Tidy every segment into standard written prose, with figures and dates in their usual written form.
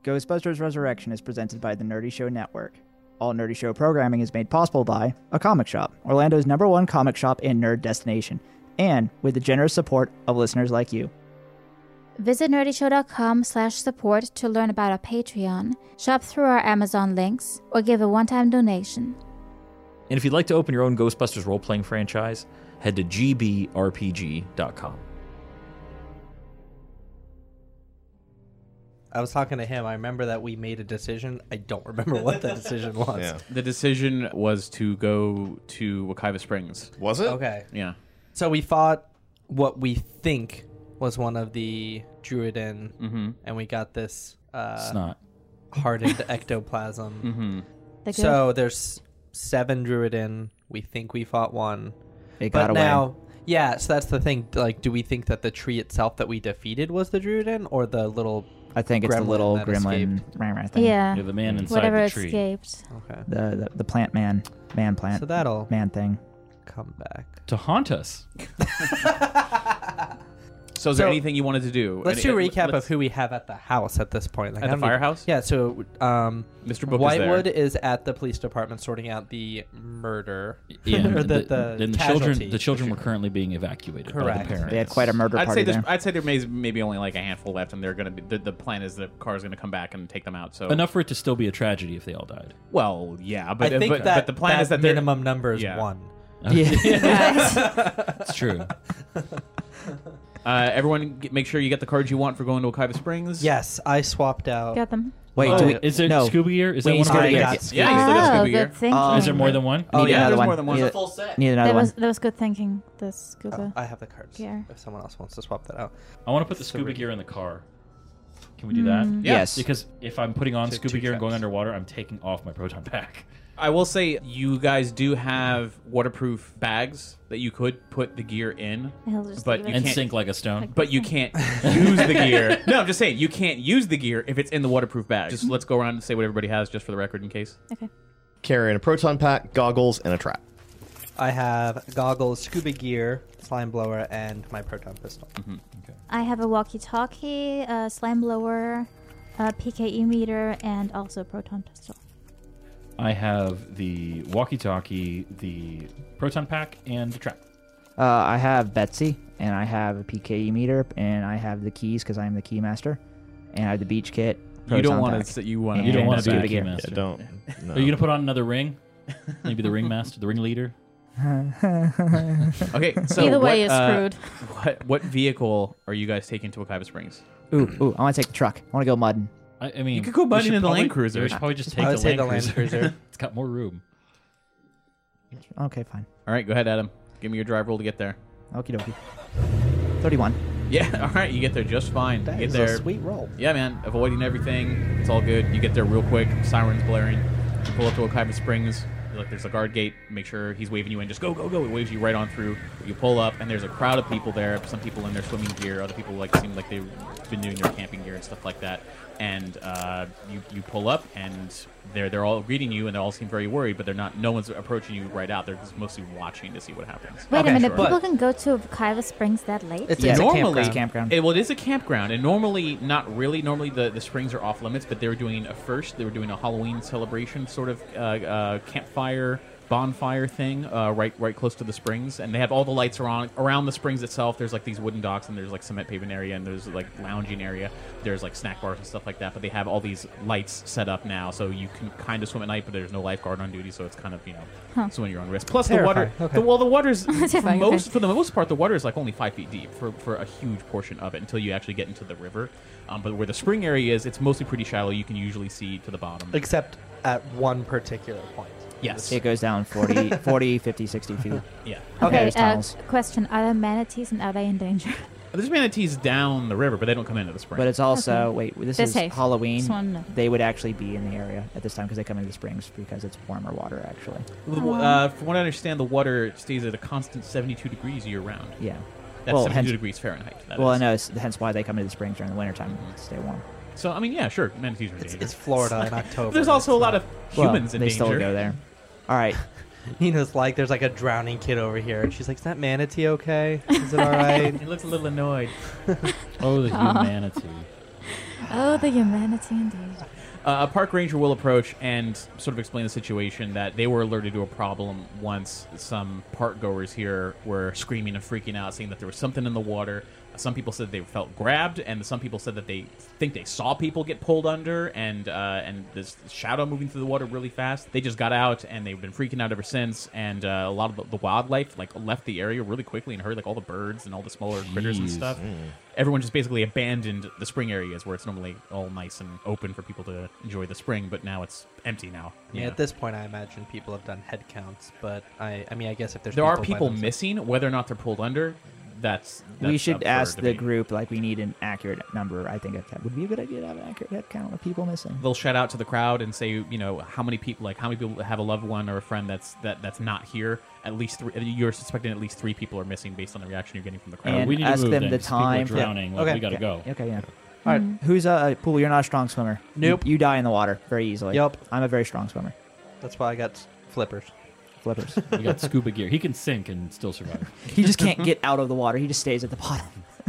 Ghostbusters Resurrection is presented by the Nerdy Show Network. All Nerdy Show programming is made possible by A Comic Shop, Orlando's #1 comic shop and nerd destination, and with the generous support of listeners like you. Visit nerdyshow.com/support to learn about our Patreon, shop through our Amazon links, or give a one-time donation. And if you'd like to open your own Ghostbusters role-playing franchise, head to gbrpg.com. I was talking to him. I remember that we made a decision. I don't remember what the decision was. Yeah. The decision was to go to Wekiva Springs. Was it? Okay. Yeah. So we fought what we think was one of the Druiden, and we got this Snot. hardened ectoplasm. Mm-hmm. So there's 7 Druiden. We think we fought one. It got But away. now, yeah, so that's the thing. Like, do we think that the tree itself that we defeated was the Druiden, or the little... I think it's the gremlin little that gremlin thing. Yeah, You're the man inside whatever the tree. escaped. Okay. The plant man plant So that'll man thing. come back. To haunt us. So is there anything you wanted to do? Let's do a recap of who we have at the house at this point. Like, At I the don't need- firehouse? Yeah, so Mr. Book Whitewood is is at the police department sorting out the murder. Yeah, or and then casualty. the children were currently being evacuated by Correct. the parents. They had quite a murder I'd party say there. I'd say there may maybe only like a handful left, and they're gonna be the plan is the car is gonna come back and take them out. So Enough for it to still be a tragedy if they all died. Well, yeah, but I think but the plan is that they're- minimum number is Yeah. 1. It's true. Everyone, make sure you get the cards you want for going to Wekiva Springs. Yes, I swapped out. Got them. Wait, Oh, do we, Is it no. scuba gear? Is that We one of scuba the gear. got Yeah. scuba Yeah, you still got Oh, scuba gear. good thinking. Is there more than one? Oh, Need yeah, another there's one. more than one. Need It's a a- full set. Need another one. That was good thinking. The scuba. I have the cards. Yeah. If someone else wants to swap that out. I want to put the scuba gear in the car. Can we do that? Yes. Because if I'm putting on Two- scuba two gear and going traps. underwater, I'm taking off my proton pack. I will say you guys do have waterproof bags that you could put the gear in, He'll just but leave you it. And can't- sink like a stone. but you can't use the gear. No, I'm just saying you can't use the gear if it's in the waterproof bag. Just let's go around and say what everybody has, just for the record, in case. Okay. Carrying a proton pack, goggles, and a trap. I have goggles, scuba gear, slime blower, and my proton pistol. I have a walkie-talkie, a slime blower, a PKE meter, and also a proton pistol. I have the walkie-talkie, the proton pack, and the trap. I have Betsy, and I have a PKE meter, and I have the keys because I am the key master, and I have the beach kit. You don't proton want pack. to. You want. And You don't want to be scuba the gear. key master. Yeah, don't. No. Are you gonna put on another ring? Maybe the ring master, the ring leader. Okay, so Either way, what, you're screwed. What vehicle are you guys taking to Wekiva Springs? Ooh, I want to take the truck. I want to go mudding. I mean, You could go we mudding should in the probably- Land Cruiser. We should probably just I take would the say Land the Land Cruiser. It's got more room. Okay, fine. All right, go ahead, Adam. Give me your drive roll to get there. Okie dokie. 31. Yeah, all right, you get there just fine. That you is get there. a sweet roll. Yeah, man, avoiding everything. It's all good. You get there real quick. Sirens blaring. You pull up to Wekiva Springs. Like, there's a guard gate. Make sure he's waving you in. Just go, go, go. He waves you right on through. You pull up, and there's a crowd of people there. Some people in their swimming gear. Other people seem like they've been doing their camping gear and stuff like that. And you pull up, and they're all greeting you, and they all seem very worried. But they're not. No one's approaching you right out. They're just mostly watching to see what happens. Wait Okay, a minute. sure. People can go to Wekiva Springs that late? It's, Yeah, it's a normally- campground. Campground. Well, it is a campground, and normally, not really. Normally, the springs are off limits, but they were doing they were doing a Halloween celebration sort of campfire bonfire thing right close to the springs, and they have all the lights around the springs itself. There's like these wooden docks, and there's like cement pavement area, and there's like lounging area. There's like snack bars and stuff like that, but they have all these lights set up now, so you can kind of swim at night, but there's no lifeguard on duty, so it's kind of swim at your own risk. Plus the water, Terrifying. the water's Terrifying, okay. for the most part, the water is like only 5 feet deep for a huge portion of it until you actually get into the river. But where the spring area is, it's mostly pretty shallow. You can usually see to the bottom. Except at one particular point. Yes. It goes down 40, 50, 60 feet. Yeah. Okay, there's tunnels. Question. Are there manatees and are they in danger? There's manatees down the river, but they don't come into the spring. But it's also, Okay. wait, this They're is safe. Halloween. Just wanna know. They would actually be in the area at this time because they come into the springs because it's warmer water, actually. From what I understand, the water stays at a constant 72 degrees year round. Yeah. That's well, 72 hence, degrees Fahrenheit. that well, is. I know. Hence why they come into the springs during the wintertime to stay warm. So, I mean, yeah, sure, manatees are in danger. It's Florida in October. There's also a lot of Well, humans in they danger. still go there. All right. Nina's like, there's like a drowning kid over here. And she's like, is that manatee okay? Is it all right? He looks a little annoyed. Oh, the humanity. Oh, the humanity indeed. A park ranger will approach and sort of explain the situation that they were alerted to a problem once some park goers here were screaming and freaking out, saying that there was something in the water. Some people said they felt grabbed, and some people said that they think they saw people get pulled under, and this shadow moving through the water really fast. They just got out, and they've been freaking out ever since. And a lot of the wildlife left the area really quickly and heard all the birds and all the smaller critters and stuff. Everyone just basically abandoned the spring areas where it's normally all nice and open for people to enjoy the spring, but now it's empty now. Yeah, at this point, I imagine people have done head counts, but I mean, I guess if there are by people themselves- missing, whether or not they're pulled under. That's we should up for ask the debate. group, like, we need an accurate number. I think would be a good idea to have an accurate head count of people missing. They'll shout out to the crowd and say, how many people have a loved one or a friend that's not here. At least three. You're suspecting at least 3 people are missing based on the reaction you're getting from the crowd. And we need ask to move them then, the 'cause people are time. drowning. Yeah. Okay. We gotta Yeah. go. Okay, yeah. All right. Who's Pool? You're not a strong swimmer. Nope. You die in the water very easily. Yep. I'm a very strong swimmer. That's why I got flippers. Flippers. We got scuba gear. He can sink and still survive. He just can't get out of the water. He just stays at the bottom.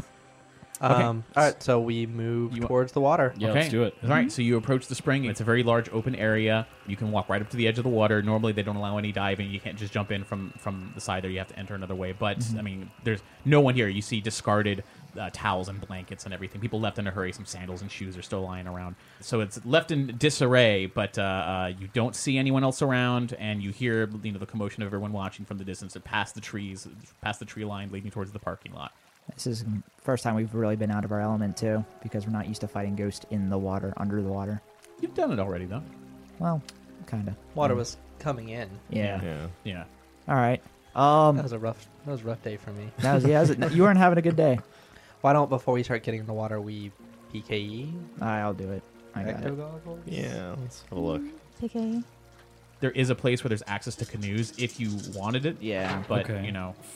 All right, so we move You- towards the water. Yeah, Okay. let's do it. All right, so you approach the spring. It's a very large open area. You can walk right up to the edge of the water. Normally, they don't allow any diving. You can't just jump in from the side there. You have to enter another way. But, I mean, there's no one here. You see discarded towels and blankets and everything. People left in a hurry. Some sandals and shoes are still lying around. So it's left in disarray, but you don't see anyone else around, and you hear the commotion of everyone watching from the distance and past the trees, past the tree line leading towards the parking lot. This is the first time we've really been out of our element, too, because we're not used to fighting ghosts in the water, under the water. You've done it already, though. Well, kind of. Water was coming in. Yeah. Yeah. All right. That was a rough day for me. You weren't having a good day. Why don't before we start getting in the water we PKE? I'll do it. I got Ecto it. goggles? Yeah, let's have a look. Okay. There is a place where there's access to canoes if you wanted it. Yeah. But, Okay.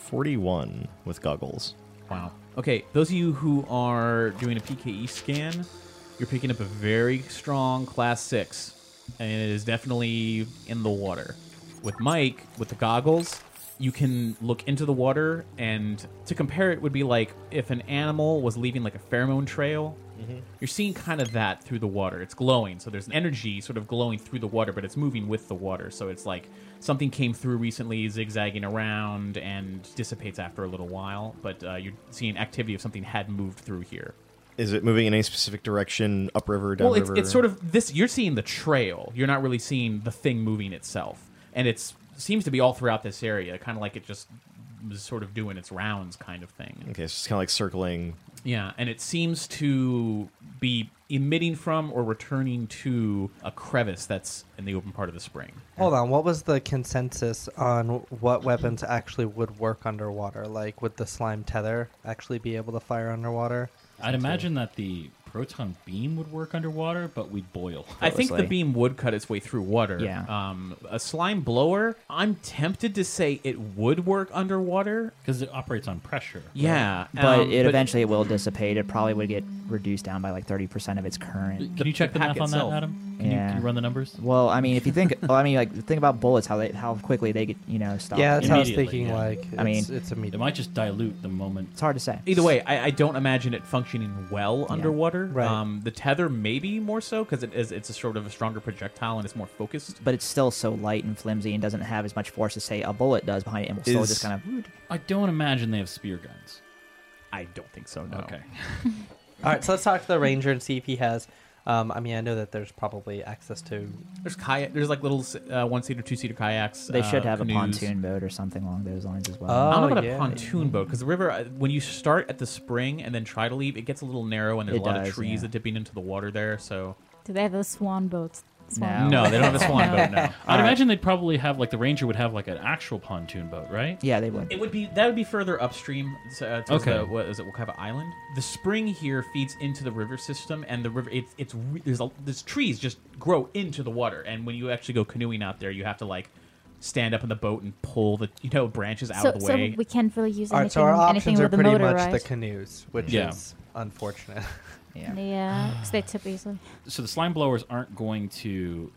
41 with goggles. Wow. Okay, those of you who are doing a PKE scan, you're picking up a very strong class 6, and it is definitely in the water. With Mike, with the goggles, you can look into the water, and to compare it would be like if an animal was leaving like a pheromone trail. You're seeing kind of that through the water. It's glowing, so there's energy sort of glowing through the water, but it's moving with the water. So it's like something came through recently, zigzagging around, and dissipates after a little while. But you're seeing activity of something had moved through here. Is it moving in any specific direction, upriver, Well, downriver? it's sort of this. You're seeing the trail. You're not really seeing the thing moving itself, and it seems to be all throughout this area, kind of like it just was sort of doing its rounds, kind of thing. Okay, so it's kind of like circling. Yeah, and it seems to be emitting from or returning to a crevice that's in the open part of the spring. Hold on, what was the consensus on what weapons actually would work underwater? Like, would the slime tether actually be able to fire underwater? I'd imagine that the proton beam would work underwater, but we'd boil. I think the Honestly. beam would cut its way through water. Yeah. A slime blower, I'm tempted to say it would work underwater. Because it operates on pressure. right? Yeah. But eventually it will dissipate. It probably would get reduced down by like 30% of its current. Can you check the pack math on that, itself. Adam? Can Yeah. you run the numbers? Well, I mean, if you think, think about bullets, how quickly they get, stopped. Yeah, that's how I was Immediately, thinking. yeah. Like, I mean, it's It immediate. might just dilute the moment. It's hard to say. Either way, I don't imagine it functioning well underwater. Right. The tether maybe more so because it's a sort of a stronger projectile and it's more focused. But it's still so light and flimsy and doesn't have as much force as, say, a bullet does behind it, and will still Is- just kind of. I don't imagine they have spear guns. I don't think so. No. Okay. All right, so let's talk to the ranger and see if he has. I mean, I know that there's probably access to. There's kayak. There's like little 1-seater, 2-seater kayaks. They should have canoes. a pontoon boat or something along those lines as well. I don't know Oh, about yeah. a pontoon boat because the river, when you start at the spring and then try to leave, it gets a little narrow and there's It a lot does, of trees yeah. that dipping into the water there. So Do they have a swan boat? Swan No. no, they don't have a swan boat. No. I'd imagine they'd probably have, like, the ranger would have, like, an actual pontoon boat, right? Yeah, they would. It would be further upstream. Towards Okay. the, what is it? Wakava Island. The spring here feeds into the river system, and the river. There's trees just grow into the water, and when you actually go canoeing out there, you have to like stand up in the boat and pull the branches out So, of the so way. we can't really use All right, anything, so our anything options are with the pretty motor, much right? the canoes, which Yeah. is unfortunate. Yeah. Yeah, because they tip easily. So the slime blowers aren't going to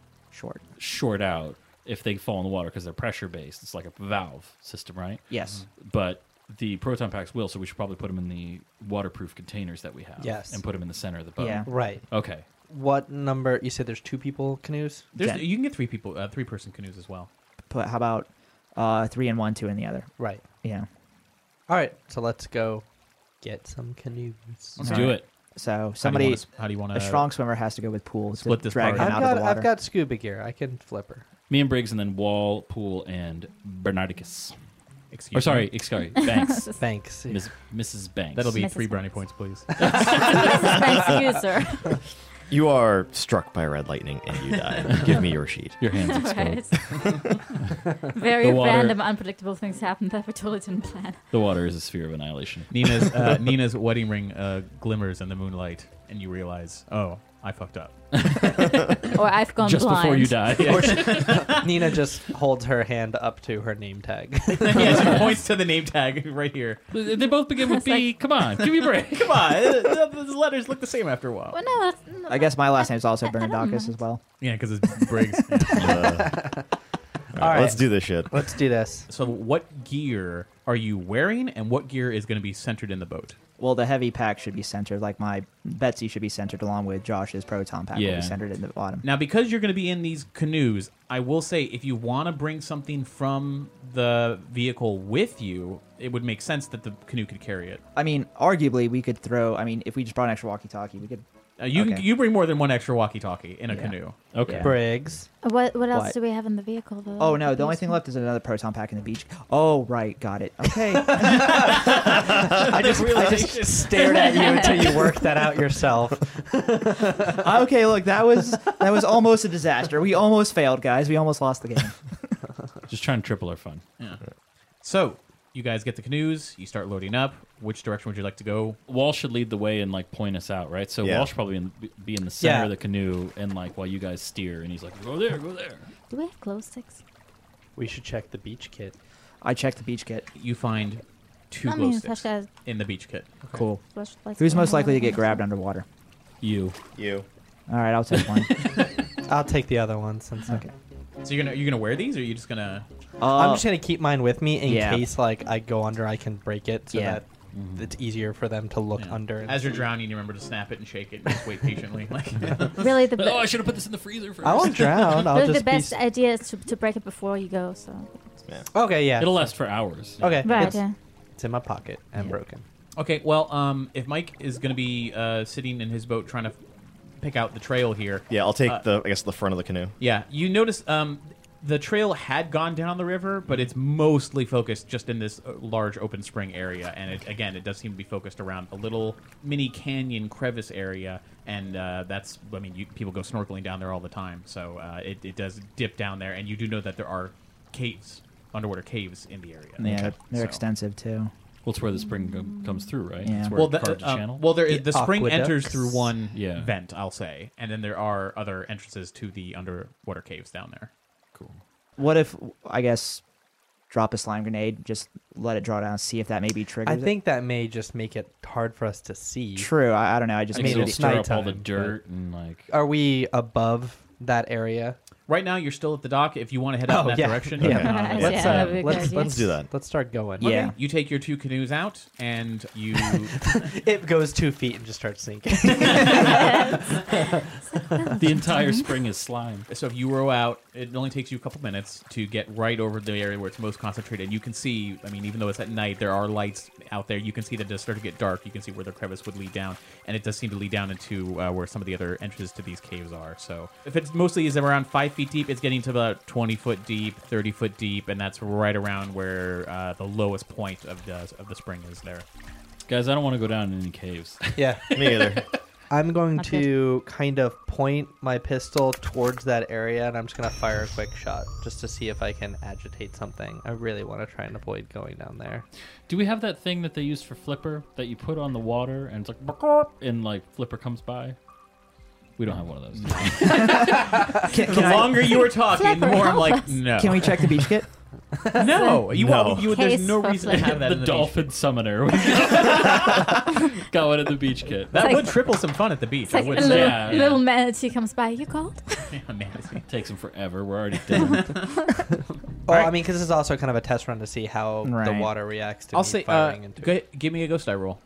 short out if they fall in the water because they're pressure based. It's like a valve system, right? Yes. But the proton packs will, so we should probably put them in the waterproof containers that we have. Yes. And put them in the center of the boat. Yeah. Right. Okay. What number? You said there's 2 people canoes? There's, you can get 3-person canoes as well. But how about 3 in one, 2 in the other? Right. Yeah. All right. So let's go get some canoes. Let's All do right. it. So somebody, How do you want a strong swimmer has to go with Pool split to this drag party? him out of the water. I've got scuba gear. I can flip her. Me and Briggs, and then Wall, Pool, and Bernardicus. Excuse Or me. sorry, Banks. Thanks. Mrs. Banks. That'll be Mrs. 3 brownie Banks. points, please. Mrs. Banks, you, sir. You are struck by red lightning and you die. Give me your sheet. Your hands explode. Right. Very The water- random, unpredictable things happen that we totally didn't plan. The water is a sphere of annihilation. Nina's wedding ring glimmers in the moonlight, and you realize, oh, I fucked up. Or I've gone Just blind. before you die. Nina just holds her hand up to her name tag. Yeah, she points to the name tag right here. They both begin with B. Come on, give me a break. Come on, the letters look the same after a while. Well, no, I guess my last name is also I don't Bernardakis mind. as well. Yeah, because it's Briggs. All right, right. let's do this shit. Let's do this. So, what gear are you wearing, and what gear is going to be centered in the boat? Well, the heavy pack should be centered, like my Betsy should be centered along with Josh's proton pack will Yeah. be centered in the bottom. Now, because you're going to be in these canoes, I will say if you want to bring something from the vehicle with you, it would make sense that the canoe could carry it. I mean, arguably, we could throw, I mean, if we just brought an extra walkie-talkie, we could... Okay. You bring more than one extra walkie-talkie in a Yeah. canoe. Okay. Yeah. Briggs. What else What? do we have in the vehicle, though? Oh, no, the only thing left is another proton pack in the beach. Oh, right, got it. Okay. I just stared at you until you worked that out yourself. Okay, look, that was almost a disaster. We almost failed, guys. We almost lost the game. Just trying to triple our fun. Yeah. So, you guys get the canoes, you start loading up. Which direction would you like to go? Wall should lead the way and like point us out, right? So Yeah. Wall should probably be in the center Yeah. of the canoe, and like while you guys steer, and he's like, "Go there, go there." Do we have glow sticks? We should check the beach kit. I checked the beach kit. You find 2 I glow mean, sticks flashlights, in the beach kit. Cool. flashlights. Who's most likely to get grabbed underwater? You. You. All right, I'll take one. I'll take the other one since Okay. So you're gonna wear these, or are you just gonna? I'm just gonna keep mine with me in yeah. case like I go under, I can break it so Yeah. that it's easier for them to look Yeah. under. And As you're see. drowning, you remember to snap it and shake it, and just wait patiently. Like, Really, the, Oh, I should have put this in the freezer first. I won't drown. I'll really just the best be. idea is to break it before you go. So Okay, yeah. It'll last for hours. Okay, right, it's, yeah. it's in my pocket and Yeah. broken. okay, well, if Mike is gonna be sitting in his boat trying to pick out the trail here, Yeah, I'll take Uh, the front of the canoe. yeah, you notice the trail had gone down the river, but it's mostly focused just in this large open spring area, and it does seem to be focused around a little mini canyon crevice area, and that's, I mean, people go snorkeling down there all the time, so it does dip down there, and you do know that there are caves, underwater caves in the area. Yeah, they're So- extensive too. Well, it's where the spring comes through, right? Yeah. It's where Well, it carves a channel. the spring aqueducts. enters through one Yeah. vent, I'll say, and then there are other entrances to the underwater caves down there. Cool. What if, I guess, drop a slime grenade, just let it draw down, see if that maybe triggers I it? think that may just make it hard for us to see. True, I don't know. I just I made mean, it'll it. stir up all the nighttime, dirt and like. Are we above that area? Right now, you're still at the dock. If you want to head out in that yeah. direction, Yeah. you can. Yeah, Let's, that'd be a good idea. Let's do that. Let's start going. Yeah. You take your 2 canoes out, and you It goes 2 feet and just starts sinking. The entire spring is slime. so if you row out, it only takes you a couple minutes to get right over the area where it's most concentrated. You can see, I mean, even though it's at night, there are lights out there. You can see that it does start to get dark. You can see where the crevice would lead down, and it does seem to lead down into where some of the other entrances to these caves are. So if it's mostly is around 5 feet deep, it's getting to about 20 foot deep, 30 foot deep, and that's right around where the lowest point of the spring is there. Guys, I don't want to go down in any caves. Yeah. Me either. I'm going Not to kind of point my pistol towards that area, and I'm just going to fire a quick shot just to see if I can agitate something. I really want to try and avoid going down there. Do we have that thing that they use for Flipper that you put on the water and it's like, "Bark," and like Flipper comes by? We don't have one of those. Can The I- longer you were talking, the Flipper, more I'm help like, us. no. Can we check the beach kit? No, you No. won't. You, there's Case no for reason to Flipper. have that The in the dolphin summoner. Got one at the beach kit. That like- would triple some fun at the beach. It's like I a would little, say. Yeah. little manatee comes by. You called? Yeah, manatee. Takes him forever. We're already done. Well, I mean, because this is also kind of a test run to see how the Right. water reacts to I'll me say, firing into it. give me a ghost die roll.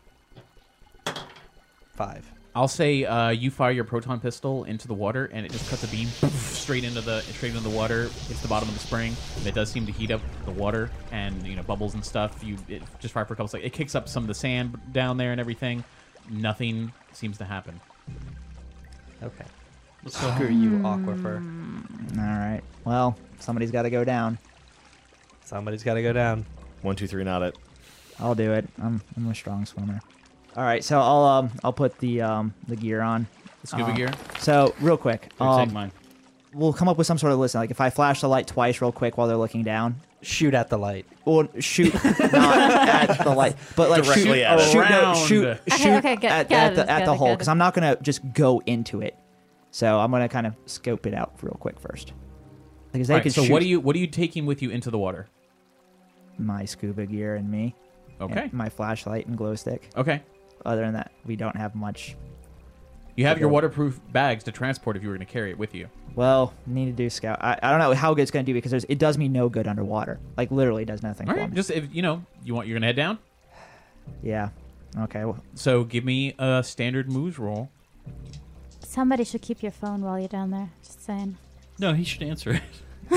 5. I'll say you fire your proton pistol into the water, and it just cuts a beam straight into the water. Hits the bottom of the spring. And it does seem to heat up the water and bubbles and stuff. It just fire for a couple seconds. It kicks up some of the sand down there and everything. Nothing seems to happen. Okay. Screw you, Aquifer. All right. Well, somebody's got to go down. Somebody's got to go down. 1, 2, 3, not it. I'll do it. I'm a strong swimmer. All right, so I'll put the gear on. The scuba gear. So real quick, Here, take mine. we'll come up with some sort of list. Like if I flash the light twice real quick while they're looking down, Shoot at the light. or shoot not at the light, but like Directly shoot, at it. shoot, no, Around. shoot, Okay, shoot okay, got at it, the got it, hole got because it. I'm not gonna just go into it. So I'm gonna kind of scope it out real quick first. Because they All right, could so shoot what are you taking with you into the water? my scuba gear and me, Okay. and my flashlight and glow stick. Okay. Other than that, we don't have much. You have your waterproof bags to transport if you were going to carry it with you. Well, need to do scout. I don't know how good it's going to do because it does me no good underwater. Like literally does nothing All for right. me. Just if you're going to head down. Yeah. Okay. Well, So give me a standard moves roll. Somebody should keep your phone while you're down there. Just saying. No, he should answer it.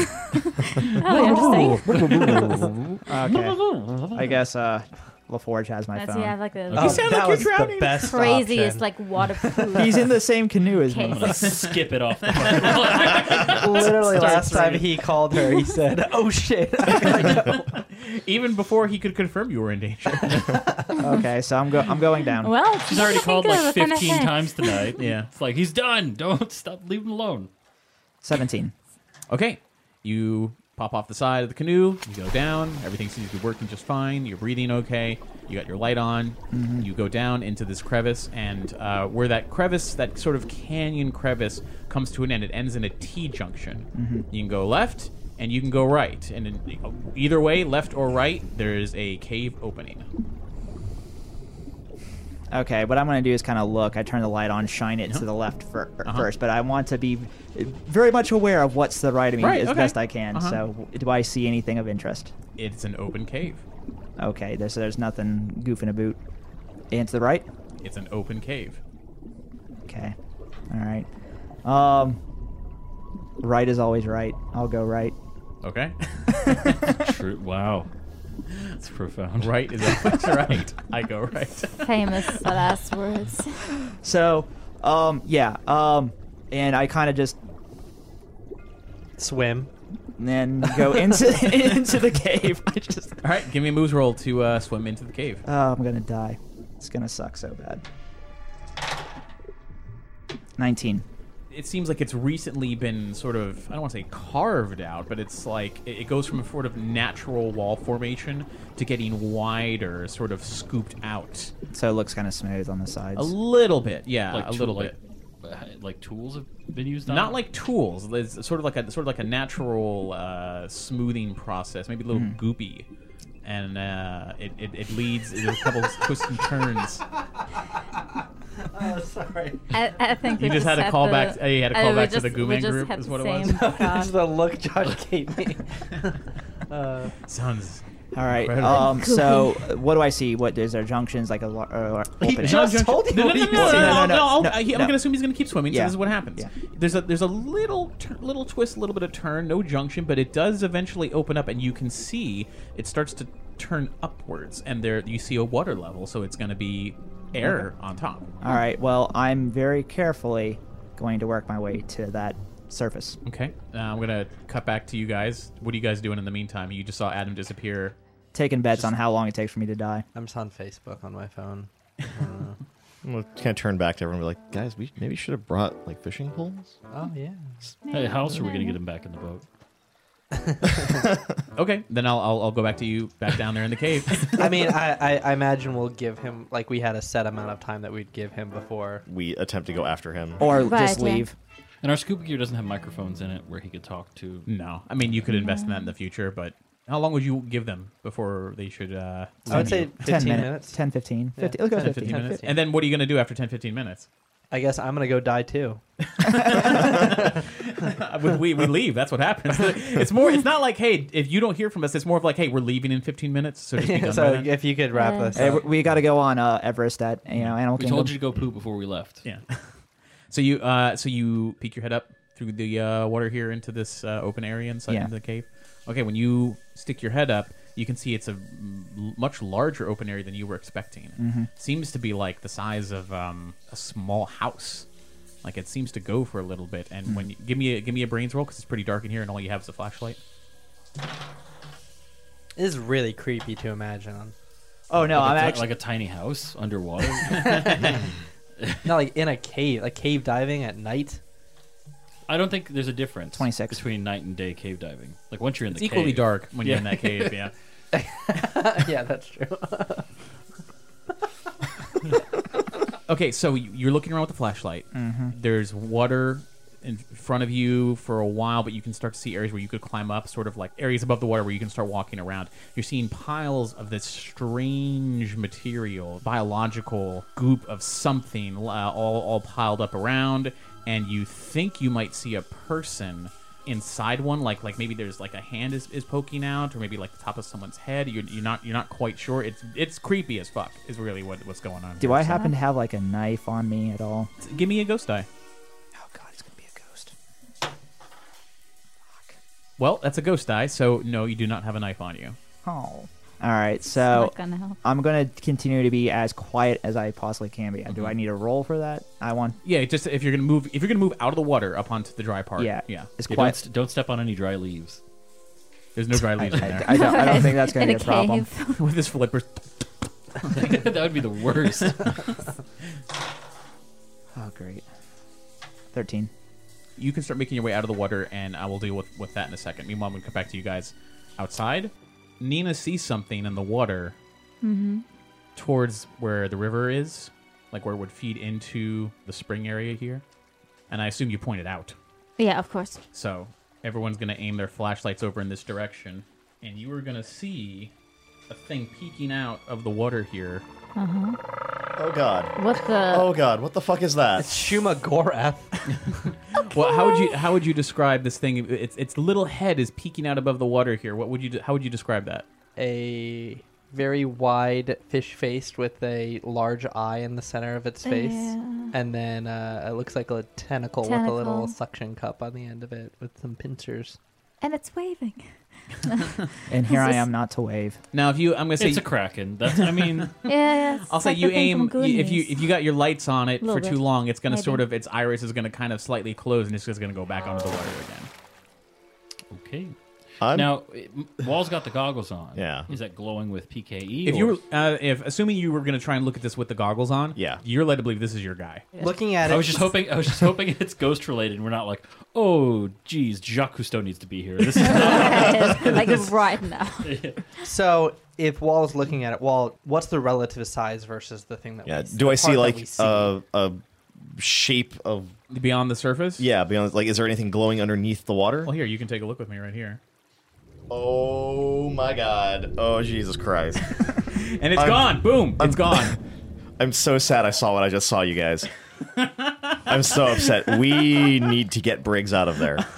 Oh, interesting. okay. I guess LaForge has my That's phone. yeah, like the You sound like that you're was drowning. the best craziest, option. like waterproof. He's in the same canoe as me. Okay. I'm gonna skip it off. The Literally Start last time free. he called her, he said, "Oh shit." I gotta go." Even before he could confirm you were in danger. Okay, so I'm going down. Well, She's already called like what can I 15 say? times tonight. Yeah. It's like he's done. Don't stop. Leave him alone. 17. Okay. You pop off the side of the canoe. You go down. Everything seems to be working just fine. You're breathing okay. You got your light on. You go down into this crevice, and where that crevice, that sort of canyon crevice, comes to an end, it ends in a T-junction. You can go left, and you can go right. And in, either way, left or right, there is a cave opening. Okay, what I'm going to do is kind of look. I turn the light on, shine it to the left first, but I want to be very much aware of what's the right of me Right, as okay. best I can. So, do I see anything of interest? It's an open cave. Okay, there's nothing goofing about. And to the right? It's an open cave. Okay. All right. Right is always right. I'll go right. Okay. True. Wow. That's profound. Right is always right. I go right. Famous last words. So, yeah. And I kind of just Swim. then go into into the cave. I just All right, give me a moves roll to swim into the cave. I'm gonna die. It's gonna suck so bad. 19. It seems like it's recently been sort of, I don't want to say carved out, but it's like it goes from a sort of natural wall formation to getting wider, sort of scooped out. So it looks kind of smooth on the sides. A little bit, yeah, Like a little like, bit. Like tools have been used on Not it? like tools. It's sort of like a natural smoothing process, maybe a little goopy, and it leads. There's a couple twists and turns. Oh, sorry. I think You we just had to had call the- back. You had to call we back to just- the we Gooman just group. had Is the what it same was. thought. Just the look Josh gave me. Sounds. All right. Incredible. So what do I see? What is there? Junctions like a He opening? just told you No, what he no, said. I'm no. going to assume he's going to keep swimming. So Yeah. this is what happens. Yeah. There's a little twist, a little bit of turn, no junction, but it does eventually open up, and you can see it starts to turn upwards, and there you see a water level, so it's going to be air on top. All right. Well, I'm very carefully going to work my way to that surface. Okay, I'm going to cut back to you guys. What are you guys doing in the meantime? You just saw Adam disappear. Taking bets on how long it takes for me to die. I'm just on Facebook on my phone. I'm gonna kind of turn back to everyone and be like, guys, we maybe should have brought like fishing poles. Oh yeah. Hey, how else are we going to get him back in the boat? Okay, then I'll go back to you, back down there in the cave. I mean, I imagine we'll give him like we had a set amount of time that we'd give him before. We attempt to go after him. Or Right, just yeah. leave. And our scuba gear doesn't have microphones in it where he could talk to. No, I mean you could invest in that in the future, but how long would you give them before they should? I would say 10 15 minutes. 10, 15. Yeah. 50, let's go 10, 15. 15 minutes. 15. And then what are you going to do after 10, 15 minutes? I guess I'm gonna go die too. we leave. That's what happens. It's more. It's not like, hey, if you don't hear from us, it's more of like, hey, we're leaving in 15 minutes. So just be done by So then. if you could wrap us Hey, up. we got to go on Everest at Animal We Kingdom. told you to go poop before we left. Yeah. So you peek your head up through the water here into this open area inside Yeah. into the cave. Okay, when you stick your head up, you can see it's a much larger open area than you were expecting. Mm-hmm. Seems to be like the size of a small house. Like it seems to go for a little bit. And when you, give me a brains roll because it's pretty dark in here and all you have is a flashlight. It is really creepy to imagine. Oh, no, I'm Like actually... like a tiny house underwater. Not like in a cave, like cave diving at night. I don't think there's a difference 26. between night and day cave diving. Like once you're in It's the equally cave, dark when you're in Yeah. that cave. Yeah. Yeah, that's true. Okay, so you're looking around with the flashlight. There's water in front of you for a while, but you can start to see areas where you could climb up, sort of like areas above the water where you can start walking around. You're seeing piles of this strange material, biological goop of something, all piled up around, and you think you might see a person inside one, like maybe there's like a hand is poking out, or maybe like the top of someone's head. You're not quite sure. It's creepy as fuck. Is really what's going on. Do here. I happen to have like a knife on me at all? Give me a ghost die. Oh, God, it's going to be a ghost. Well, that's a ghost die, so no, you do not have a knife on you. Oh. All right, It's so not gonna help. I'm going to continue to be as quiet as I possibly can be. Do I need a roll for that? I want... Yeah, just if you're gonna move out of the water up onto the dry part. Yeah. yeah. As Yeah, quiet... don't step on any dry leaves. There's no dry leaves in there. I don't think that's going In to be a problem. cave. With his flippers. That would be the worst. Oh, great. 13. You can start making your way out of the water, and I will deal with that in a second. Meanwhile, I'm gonna come back to you guys outside. Nina sees something in the water towards where the river is, like where it would feed into the spring area here. And I assume you pointed out. Yeah, of course. So everyone's going to aim their flashlights over in this direction. And you are going to see a thing peeking out of the water here. Oh god. What the? Oh god. What the fuck is that? It's Shuma Gorath. Well, how would you describe this thing? Its little head is peeking out above the water here. How would you describe that? A very wide fish face with a large eye in the center of its face. Yeah. And then it looks like a tentacle with a Tentacle. little suction cup on the end of it with some pincers. And it's waving. And here I This is- am not to wave. Now, if you, I'm going to say, It's a kraken. That's. I mean, Yeah, it's I'll say like you the thing aim from if you Goonies. got your lights on it for Little too bit, long, it's going to maybe. sort of its iris is going to kind of slightly close and it's just going to go back onto the water again. okay. I'm- Now, Wall's got the goggles on. Yeah. Is that glowing with PKE? If or- you were, if assuming you were going to try and look at this with the goggles on, Yeah. you're led to believe this is your guy. Looking at it, I was just hoping it's ghost related. And we're not like, oh, geez, Jacques Cousteau needs to be here. This is like right now. so if Wall's looking at it, Wall, what's the relative size versus the thing that Yeah. we see? Do I the see part that like we see? a shape of? Beyond the surface? Yeah. Beyond. Like, is there anything glowing underneath the water? Well, here, you can take a look with me right here. Oh my god. Oh Jesus Christ. And it's gone. Boom. It's gone. I'm so sad I saw what I just saw, you guys. I'm so upset. We need to get Briggs out of there.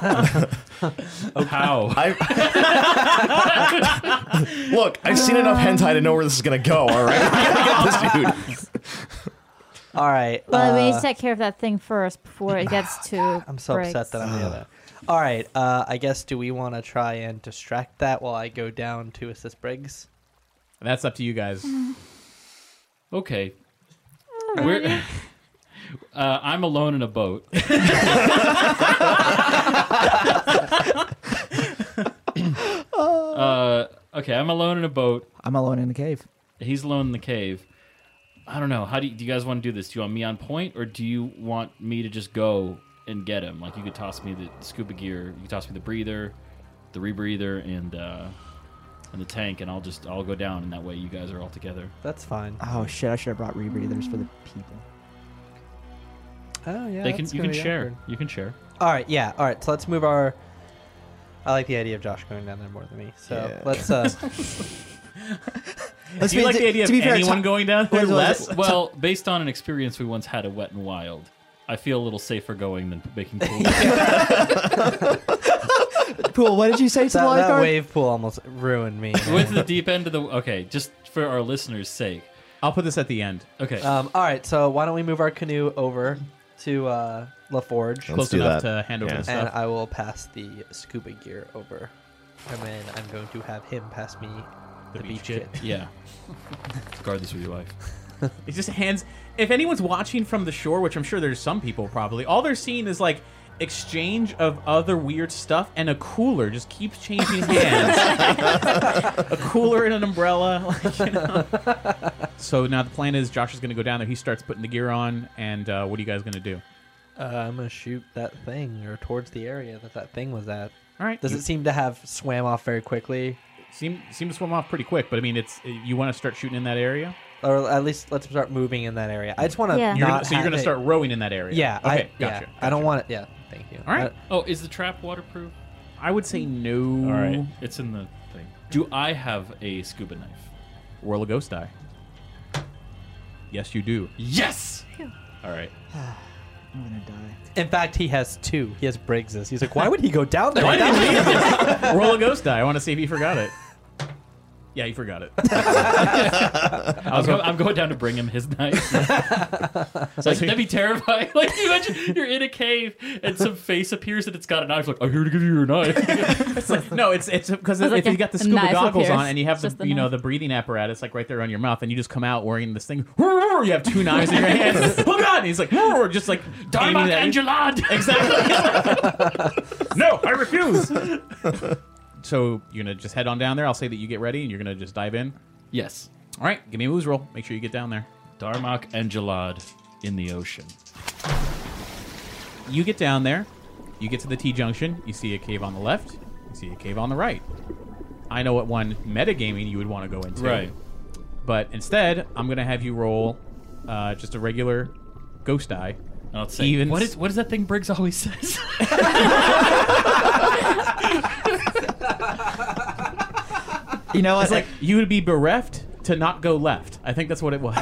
how. Look, I've seen enough hentai to know where this is going to go, all right? We gotta get this dude. All right. Well, we need to take care of that thing first before it gets to. I'm so Briggs. upset that I'm the other. All right. I guess do we want to try and distract that while I go down to assist Briggs? That's up to you guys. Okay. We're, I'm alone in a boat. Okay, I'm alone in a boat. I'm alone in the cave. He's alone in the cave. I don't know. How do you guys want to do this? Do you want me on point, or do you want me to just go and get him? Like, you could toss me the scuba gear, you could toss me the breather, the rebreather, and the tank, and I'll go down, and that way you guys are all together. That's fine. Oh, shit. I should have brought rebreathers for the people. Oh yeah, You that's can gonna be share. awkward. You can share. All right, yeah. All right, so let's move our. I like the idea of Josh going down there more than me. So Yeah. let's. Let's Do you like the idea of anyone Tom- going down there What is less? it? Well, based on an experience we once had at Wet and Wild, I feel a little safer going than making pool. Pool, what did you say to the that lifeguard? wave pool almost ruined me. We went to the deep end of the. Okay, just for our listeners' sake. I'll put this at the end. Okay. All right, so why don't we move our canoe over to La Forge, Let's Close do enough that. to hand over Yeah. the and stuff. I will pass the scuba gear over, and then I'm going to have him pass me the beach kit. Yeah. Guard this with your life. It just hands. If anyone's watching from the shore, which I'm sure there's some people probably, all they're seeing is like exchange of other weird stuff, and a cooler just keeps changing hands. A cooler and an umbrella. Like, you know. So now the plan is Josh is going to go down there. He starts putting the gear on, and what are you guys going to do? I'm gonna shoot that thing or towards the area that thing was at. All right. Does it seem to have swam off very quickly, seem to swim off pretty quick? But I mean, it's you want to start shooting in that area. or at least let's start moving in that area? I just want to Yeah. So you're going to start rowing in that area. Yeah. Okay. Gotcha. I don't want it. Yeah. Thank you. All right. Oh, is the trap waterproof? I would say no. All right. It's in the thing. Do I have a scuba knife? Roll a ghost die. Yes, you do. Yes! All right. I'm gonna die. In fact, he has two. He has Briggs's. He's like, why would he go down there? Why without did me? you need this? Roll a ghost die. I want to see if he forgot it. Yeah, he forgot it. I'm going down to bring him his knife. Like, that'd be terrifying. Like, you imagine you're in a cave and some face appears and it's got a knife. Like, I'm here to give you your knife. It's like, no, it's because It's if like you a- got the a scuba knife goggles appears. on and you have Just the the knife. the breathing apparatus like right there on your mouth, and you just come out wearing this thing. You have two knives in your hands. Oh God! And he's like, just like aiming Darmak at you. Angelad! Exactly. No, I refuse. So you're gonna just head on down there. I'll say that you get ready, and you're gonna just dive in. Yes. All right, give me a moves roll. Make sure you get down there. Darmak Angelad in the ocean. You get down there. You get to the T-junction. You see a cave on the left. You see a cave on the right. I know what one metagaming you would want to go into. Right. But instead, I'm going to have you roll just a regular ghost die. And I'll say, Evens. what is that thing Briggs always says? You know what? It's like you would be bereft to not go left. I think that's what it was.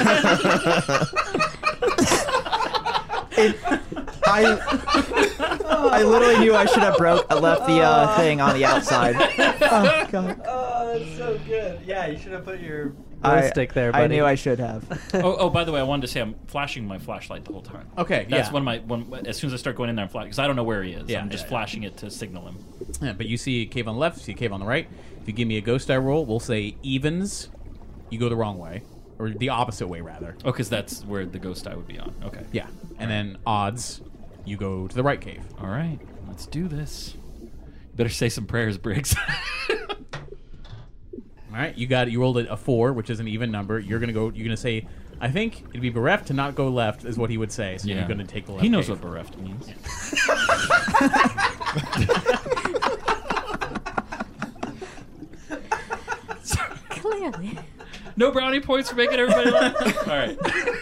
I literally knew I should have left the thing on the outside. Oh god. Oh, that's so good. Yeah, you should have put your I- stick there, buddy. I knew I should have. oh, by the way, I wanted to say I'm flashing my flashlight the whole time. Okay, That's yeah. when as soon as I start going in there, I'm flashing because I don't know where he is. Yeah, I'm just yeah. flashing it to signal him. Yeah, but you see a cave on the left, you see a cave on the right. If you give me a ghost die roll, we'll say evens, you go the wrong way. Or the opposite way, rather. Oh, because that's where the ghost eye would be on. Okay. Yeah. And then odds, you go to the right cave. All right, let's do this. Better say some prayers, Briggs. All right, you rolled a 4, which is an even number. You're gonna say, I think it'd be bereft to not go left, is what he would say. So you're gonna take the left. He knows cave. what bereft means. Clearly. No brownie points for making everybody laugh. All right.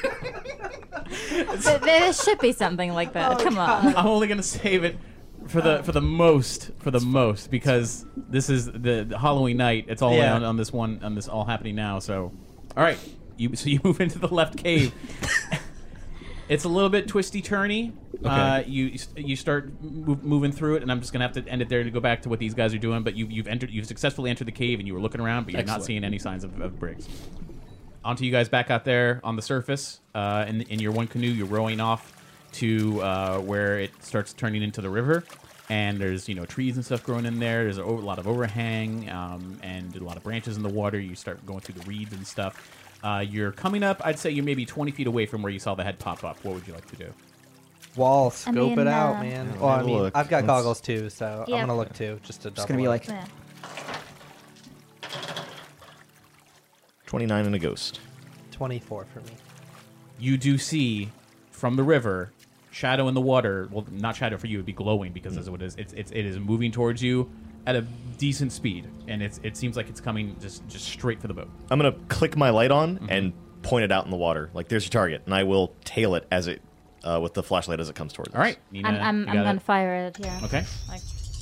There should be something like that. Come on. I'm only gonna save it for the most because this is the Halloween night. It's all Yeah. on this all happening now. So, all right, you move into the left cave. It's a little bit twisty turny. Okay. You start moving through it, and I'm just gonna have to end it there to go back to what these guys are doing. But you've successfully entered the cave, and you were looking around, but you're not Excellent. seeing any signs of Briggs. Onto you guys back out there on the surface. In your one canoe, you're rowing off to where it starts turning into the river, and there's trees and stuff growing in there. There's a lot of overhang and a lot of branches in the water. You start going through the reeds and stuff. You're coming up. I'd say you're maybe 20 feet away from where you saw the head pop up. What would you like to do? Wall, scope mean, it out, man. Well, I have a mean, look. I've got Let's- goggles too, so Yeah. I'm gonna look too, just to double. It's gonna be up. like Yeah. 29 and a ghost. 24 for me. You do see from the river shadow in the water. Well, not shadow for you. It'd be glowing because that's what it is. It is moving towards you at a decent speed, and it seems like it's coming just straight for the boat. I'm going to click my light on and point it out in the water. Like, there's your target. And I will tail it as it with the flashlight as it comes towards us. All right, Nina, I'm you got gonna it? fire it. Yeah. Okay. Like,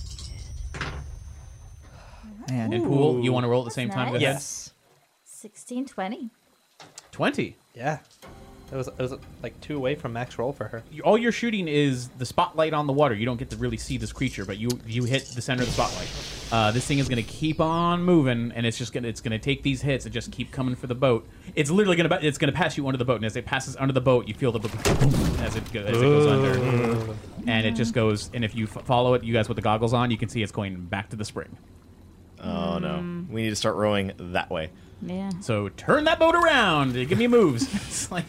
Man. And Pool, you want to roll at the same time? Go nice. ahead. Yes. 16, 20. 20. Yeah. It was like 2 away from max roll for her. All you're shooting is the spotlight on the water. You don't get to really see this creature, but you hit the center of the spotlight. This thing is going to keep on moving, and it's gonna take these hits and just keep coming for the boat. It's literally gonna pass you under the boat, and as it passes under the boat, you feel the as it goes under, and it just goes. And if you follow it, you guys with the goggles on, you can see it's going back to the spring. Oh no, we need to start rowing that way. Yeah. So turn that boat around. Give me moves. It's like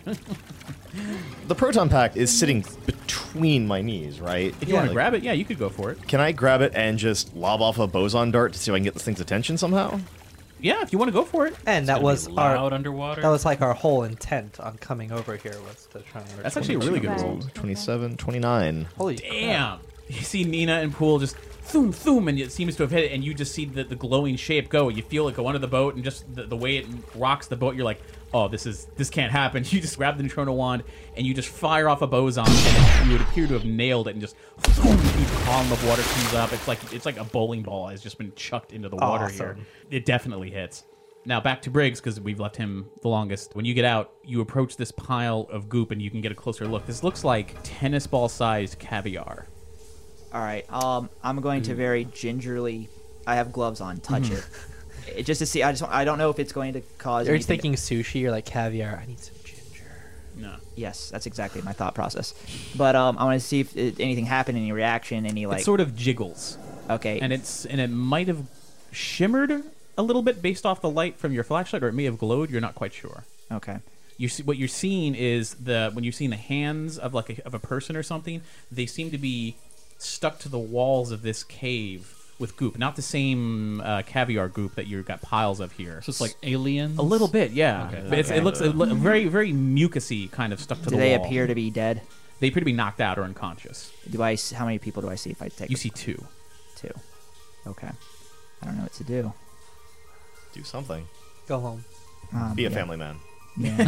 The proton pack is sitting between my knees, right? if you want to grab it, yeah, you could go for it. Can I grab it and just lob off a boson dart to see if I can get this thing's attention somehow? Yeah, if you want to go for it. And that Gonna was be loud our underwater. that was like our whole intent on coming over here was to try and. That's actually a really good Right. roll. 27, 29. Holy Damn! You see Nina and Pool just thoom, thoom, and it seems to have hit it, and you just see the glowing shape go. You feel it go under the boat, and just the way it rocks the boat, you're like, oh, this can't happen. You just grab the neutrino wand, and you just fire off a boson, and you would appear to have nailed it, and just thoom, a huge column of water comes up. It's like a bowling ball has just been chucked into the water here. Awesome. It definitely hits. Now back to Briggs, because we've left him the longest. When you get out, you approach this pile of goop, and you can get a closer look. This looks like tennis ball-sized caviar. All right. I'm going to very gingerly. I have gloves on. Touch it, just to see. I don't know if it's going to cause. You're anything- thinking sushi or like caviar. I need some ginger. No. Yes, that's exactly my thought process. But I want to see if anything happened, any reaction, any like. It sort of jiggles, Okay. and it might have shimmered a little bit based off the light from your flashlight, or it may have glowed. You're not quite sure. Okay. You see, what you're seeing is when you're seeing the hands of of a person or something, they seem to be stuck to the walls of this cave with goop. Not the same caviar goop that you've got piles of here. So it's like aliens. A little bit, yeah. Okay. But it looks very, very mucusy, kind of stuck to Do the they wall. appear to be dead? They appear to be knocked out or unconscious. How many people do I see if I take? You see 2. 2. Okay. I don't know what to do. Do something. Go home. Be a Yeah. family man. Yeah.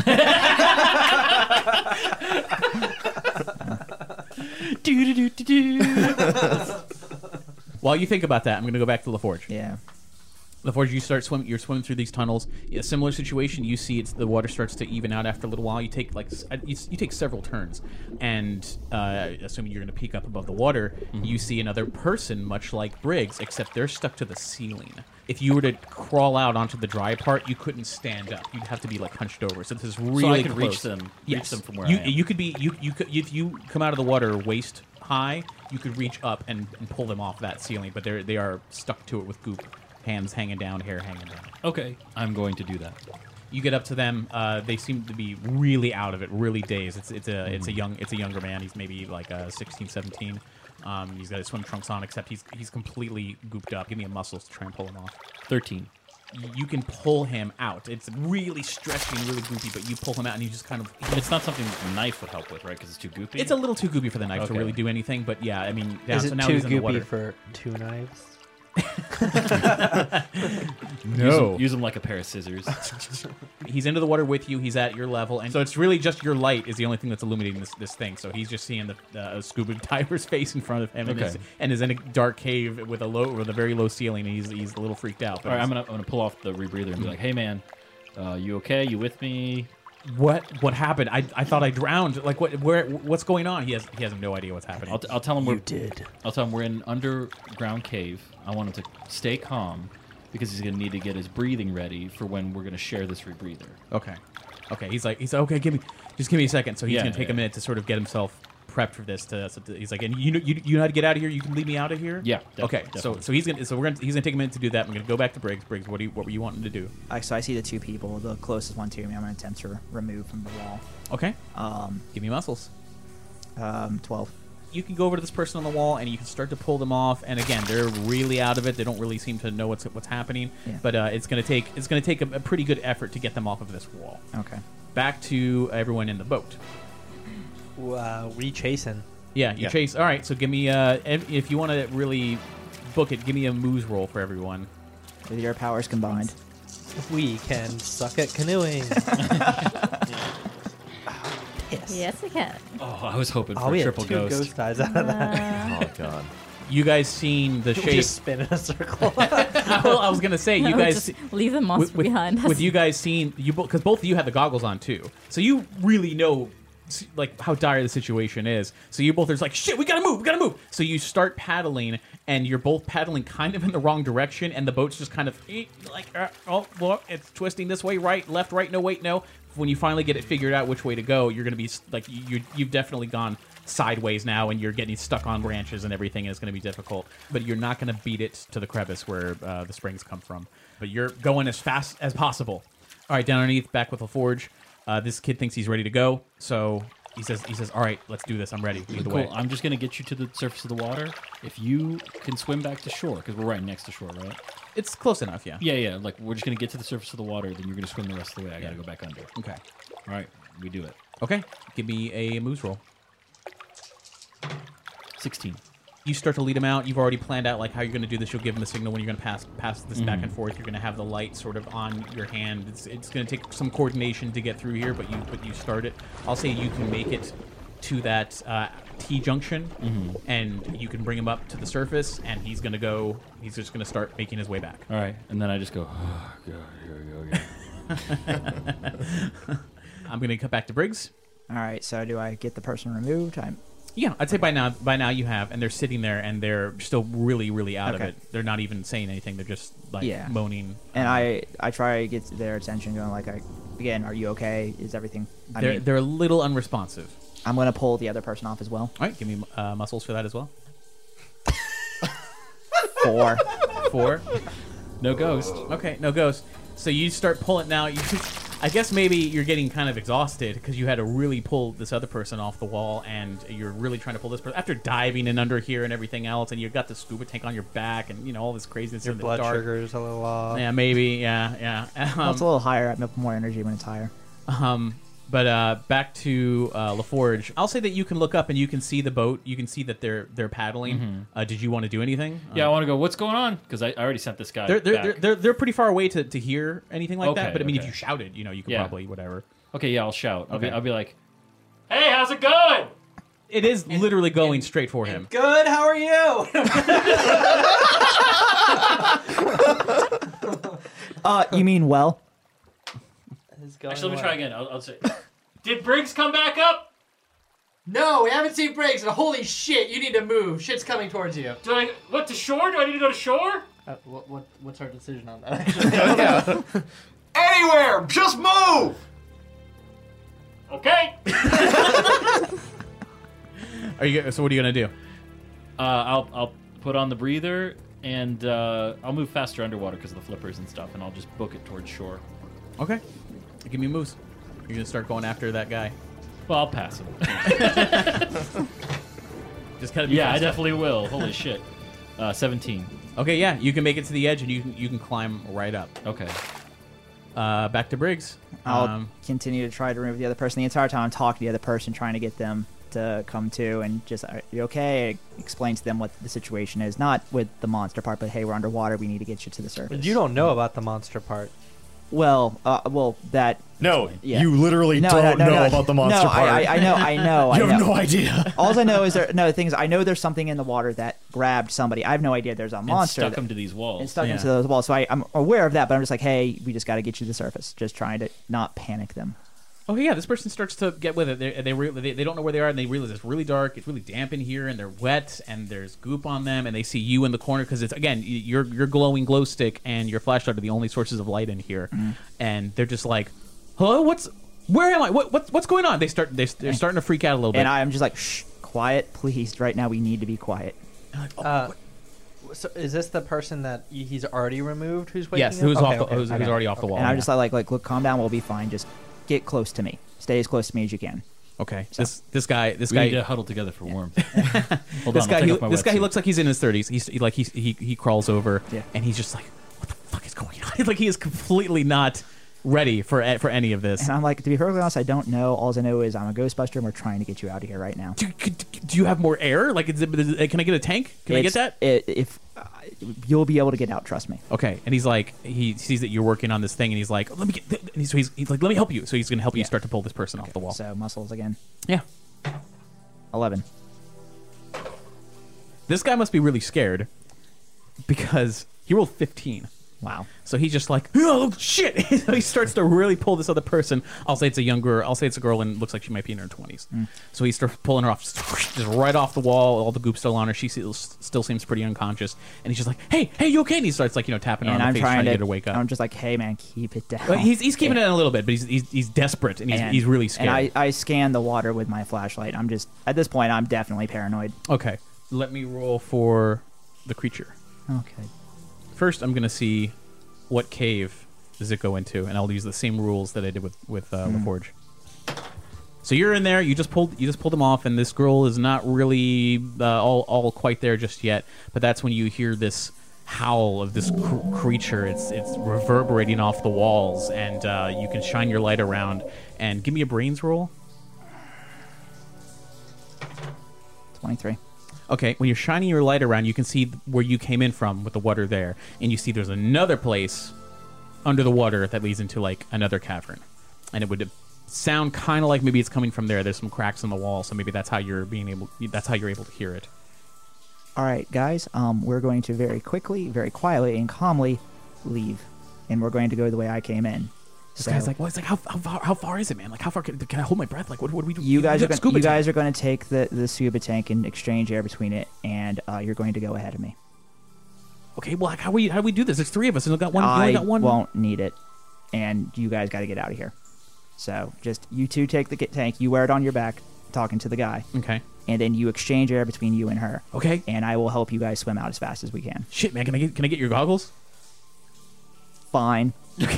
While you think about that, I'm going to go back to LaForge. Yeah. LaForge, you're swimming through these tunnels. A similar situation. You see, the water starts to even out after a little while. You take you take several turns, and assuming you're going to peek up above the water, you see another person, much like Briggs, except they're stuck to the ceiling. If you were to crawl out onto the dry part, you couldn't stand up. You'd have to be like hunched over. So this is really So I can close. reach them. Yes. Reach them from where you, I am. You could be you could if you come out of the water waist high, you could reach up and pull them off that ceiling, but they are stuck to it with goop. Hands hanging down, hair hanging down. Okay, I'm going to do that. You get up to them. They seem to be really out of it, really dazed. It's a younger man. He's maybe like 16, 17. He's got his swim trunks on, except he's completely gooped up. Give me a muscles to try and pull him off. 13. You can pull him out. It's really stretchy and really goopy, but you pull him out and you just kind of. But it's not something a knife would help with, right? Because it's too goopy. It's a little too goopy for the knife to Okay. really do anything. But yeah, I mean, Is so it now too he's in the goopy water. for 2 knives? Use them like a pair of scissors. He's into the water with you. He's at your level, and so it's really just your light is the only thing that's illuminating this thing. So he's just seeing the scuba diver's face in front of him, Okay. and is in a dark cave with a very low ceiling. And he's a little freaked out. But All right, I'm gonna pull off the rebreather and be like, "Hey, man, you okay? You with me?" what happened? I thought I drowned. Like what's going on? He has no idea what's happening. I'll tell him we're. did. I'll tell him we're in an underground cave. I want him to stay calm because he's gonna need to get his breathing ready for when we're gonna share this rebreather. Okay. He's like, okay, give me a second. So he's Yeah, gonna take yeah. a minute to sort of get himself prepped for this. He's like, and you know how to get out of here. You can leave me out of here. Yeah, Okay. definitely. So he's gonna take a minute to do that. I'm gonna go back to Briggs. Briggs, what were you wanting to do? So I see the 2 people, the closest one to me. I'm going to attempt to remove from the wall. Okay. Give me muscles. 12. You can go over to this person on the wall and you can start to pull them off. And again, they're really out of it. They don't really seem to know what's happening. Yeah. But it's gonna take a pretty good effort to get them off of this wall. Okay. Back to everyone in the boat. We chasing. Yeah, you Yeah. chase. All right, so give me if you want to really book it, give me a moose roll for everyone. With your powers combined. We can suck at canoeing. Yes. Yes, we can. Oh, I was hoping Oh, for we a had triple 2 ghost. ghost eyes out of that. Oh god. You guys seen the We shape? just spin in a circle. Well, I was gonna say you No, guys just leave the monster behind us. with you guys seeing you because both of you had the goggles on too, so you really know like how dire the situation is. So you both are just like, shit, we gotta move. So you start paddling, and you're both paddling kind of in the wrong direction, and the boat's just kind of like, oh, look, it's twisting this way, right, left, right, no, wait, no. When you finally get it figured out which way to go, you're gonna be like, you've definitely gone sideways now, and you're getting stuck on branches and everything, and it's going to be difficult. But you're not going to beat it to the crevice where the springs come from. But you're going as fast as possible. All right, down underneath, back with LaForge. This kid thinks he's ready to go, so he says, "All right, let's do this. I'm ready. Lead the way." Cool. I'm just gonna get you to the surface of the water. If you can swim back to shore, because we're right next to shore, right? It's close enough, yeah. Yeah. Like we're just gonna get to the surface of the water, then you're gonna swim the rest of the way. I gotta go back under. Okay. All right, we do it. Okay. Give me a moves roll. 16. You start to lead him out. You've already planned out like how you're going to do this. You'll give him the signal when you're going to pass this back and forth. You're going to have the light sort of on your hand. It's going to take some coordination to get through here, but you start it. I'll say you can make it to that T junction, and you can bring him up to the surface, and he's going to go. He's just going to start making his way back. All right, and then I just go. Oh, God, here we go. I'm going to cut back to Briggs. All right. So do I get the person removed? Yeah, I'd say by now you have, and they're sitting there, and they're still really, really out of Okay. it. They're not even saying anything. They're just like moaning. And I try to get their attention, going like, again, are you okay? Is everything? They're a little unresponsive. I'm going to pull the other person off as well. All right, give me muscles for that as well. 4. 4. No ghost. Okay, no ghost. So you start pulling now. I guess maybe you're getting kind of exhausted because you had to really pull this other person off the wall, and you're really trying to pull this person after diving in under here and everything else, and you've got the scuba tank on your back, and all this craziness. Your in the blood dark. sugar's a little off. Yeah, maybe. Yeah. Well, it's a little higher. I have more energy when it's higher. But back to LaForge. I'll say that you can look up and you can see the boat. You can see that they're paddling. Did you want to do anything? Yeah, I want to go. What's going on? Because I already sent this guy. They're pretty far away to hear anything like that. Okay, But I mean, if okay. you shouted, you could Yeah. probably whatever. Okay, yeah, I'll shout. Okay. I'll be like, "Hey, how's it going?" It is literally going straight for him. Good. How are you? You mean well? Actually, let me try again. I'll say, "Did Briggs come back up?" No, we haven't seen Briggs, and holy shit, you need to move. Shit's coming towards you. What, to shore? Do I need to go to shore? What's our decision on that? Anywhere! Just move! Okay. So what are you gonna do? I'll put on the breather, and I'll move faster underwater because of the flippers and stuff, and I'll just book it towards shore. Okay, give me moves. You're gonna start going after that guy. Well, I'll pass him. Just kind of Yeah, I definitely will. Holy shit. 17. Okay, yeah, you can make it to the edge and you can climb right up. Okay. Back to Briggs. I'll continue to try to remove the other person. The entire time I'm talking to the other person, trying to get them to come to and just, are you okay? Explain to them what the situation is. Not with the monster part, but hey, we're underwater. We need to get you to the surface. You don't know about the monster part. Well, that... No, Yeah. you literally don't know about the monster no, part. I know. You have no idea. All I know is the thing is, I know there's something in the water that grabbed somebody. I have no idea there's a monster. And stuck him to these walls. And stuck into those walls. So I'm aware of that, but I'm just like, hey, we just got to get you to the surface. Just trying to not panic them. Oh yeah, this person starts to get with it. They don't know where they are, and they realize it's really dark, it's really damp in here, and they're wet, and there's goop on them, and they see you in the corner because it's again your glowing glow stick and your flashlight are the only sources of light in here, and they're just like, hello, where am I? What's going on? They're starting to freak out a little bit, And I'm just like, shh, quiet, please. Right now, we need to be quiet. So is this the person that he's already removed? Who's waking yes, up? who's Okay, off? Who's already off the wall? And I'm just like, look, calm down. We'll be fine. Just get close to me. Stay as close to me as you can. Okay, this guy. We need to huddle together for warmth. Hold This on, guy, I'll take off my this guy, he wetsuit. looks like he's in his 30s. He crawls over, Yeah. and he's just like, "What the fuck is going on?" Like he is completely not ready for any of this. And I'm like, to be perfectly honest, I don't know. All I know is I'm a Ghostbuster, and we're trying to get you out of here right now. Do you have more air? Like, can I get a tank? Can I get that? If you'll be able to get out, trust me. Okay. And he's like, he sees that you're working on this thing, and he's like, let me get. And he's like, let me help you. So he's gonna help you start to pull this person off the wall. So muscles again. Yeah. 11. This guy must be really scared because he rolled 15. Wow. So he's just like, oh shit! So he starts to really pull this other person. I'll say it's a girl, and looks like she might be in her 20s. So he starts pulling her off, just right off the wall. All the goop's still on her. She still seems pretty unconscious. And he's just like, hey, you okay? And he starts like tapping her on the face, trying to get her to wake up. I'm just like, hey man, keep it down. Well, he's keeping it in a little bit, but he's desperate and he's really scared. And I scan the water with my flashlight. I'm just at this point, I'm definitely paranoid. Okay, let me roll for the creature. Okay. First, I'm gonna see what cave does it go into, and I'll use the same rules that I did with LaForge. So you're in there. You just pulled him off, and this girl is not really all quite there just yet. But that's when you hear this howl of this creature. It's reverberating off the walls, and you can shine your light around. And give me a brains roll. 23. Okay, when you're shining your light around, you can see where you came in from with the water there, and you see there's another place under the water that leads into like another cavern, and it would sound kind of like maybe it's coming from there. There's some cracks in the wall, so maybe that's how you're able to hear it. All right, guys, we're going to very quickly, very quietly, and calmly leave, and we're going to go the way I came in. This guy's like, well, it's like, how far is it, man? Like, how far can I hold my breath? Like, what do we do? You guys are going to take the scuba tank and exchange air between it, and you're going to go ahead of me. Okay, well, how do we do this? There's three of us, and we got one. I won't need it, and you guys got to get out of here. So just you two take the tank. You wear it on your back, talking to the guy. Okay. And then you exchange air between you and her. Okay. And I will help you guys swim out as fast as we can. Shit, man, can I get your goggles? Fine.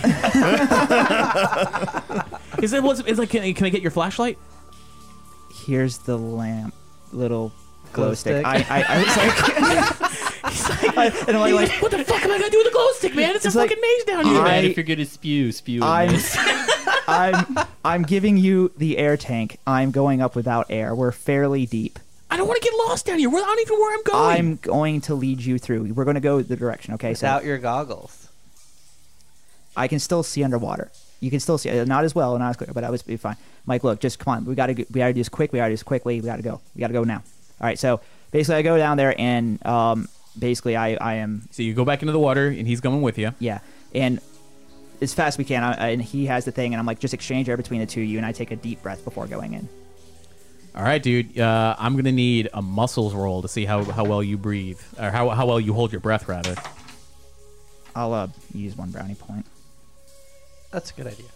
Is it like? Can I get your flashlight? Here's the lamp, little glow stick. stick. I was like, and I'm like, what the fuck am I gonna do with a glow stick, man? It's a fucking maze down here. Man, if you're gonna spew in this. I'm giving you the air tank. I'm going up without air. We're fairly deep. I don't want to get lost down here. I don't even know where I'm going. I'm going to lead you through. We're going to go the direction. Okay, Without your goggles. I can still see underwater. You can still see, not as well, not as clear, but I was be fine. Mike, look, just come on. We got to do this quick. We got to do this quickly. We got to go. We got to go now. All right. So basically, I go down there, and basically, I am. So you go back into the water, and he's going with you. Yeah, and as fast as we can, and he has the thing, and I'm like, just exchange air between the two of you, and I take a deep breath before going in. All right, dude. I'm gonna need a muscles roll to see how well you breathe, or how well you hold your breath, rather. I'll use 1 brownie point. That's a good idea.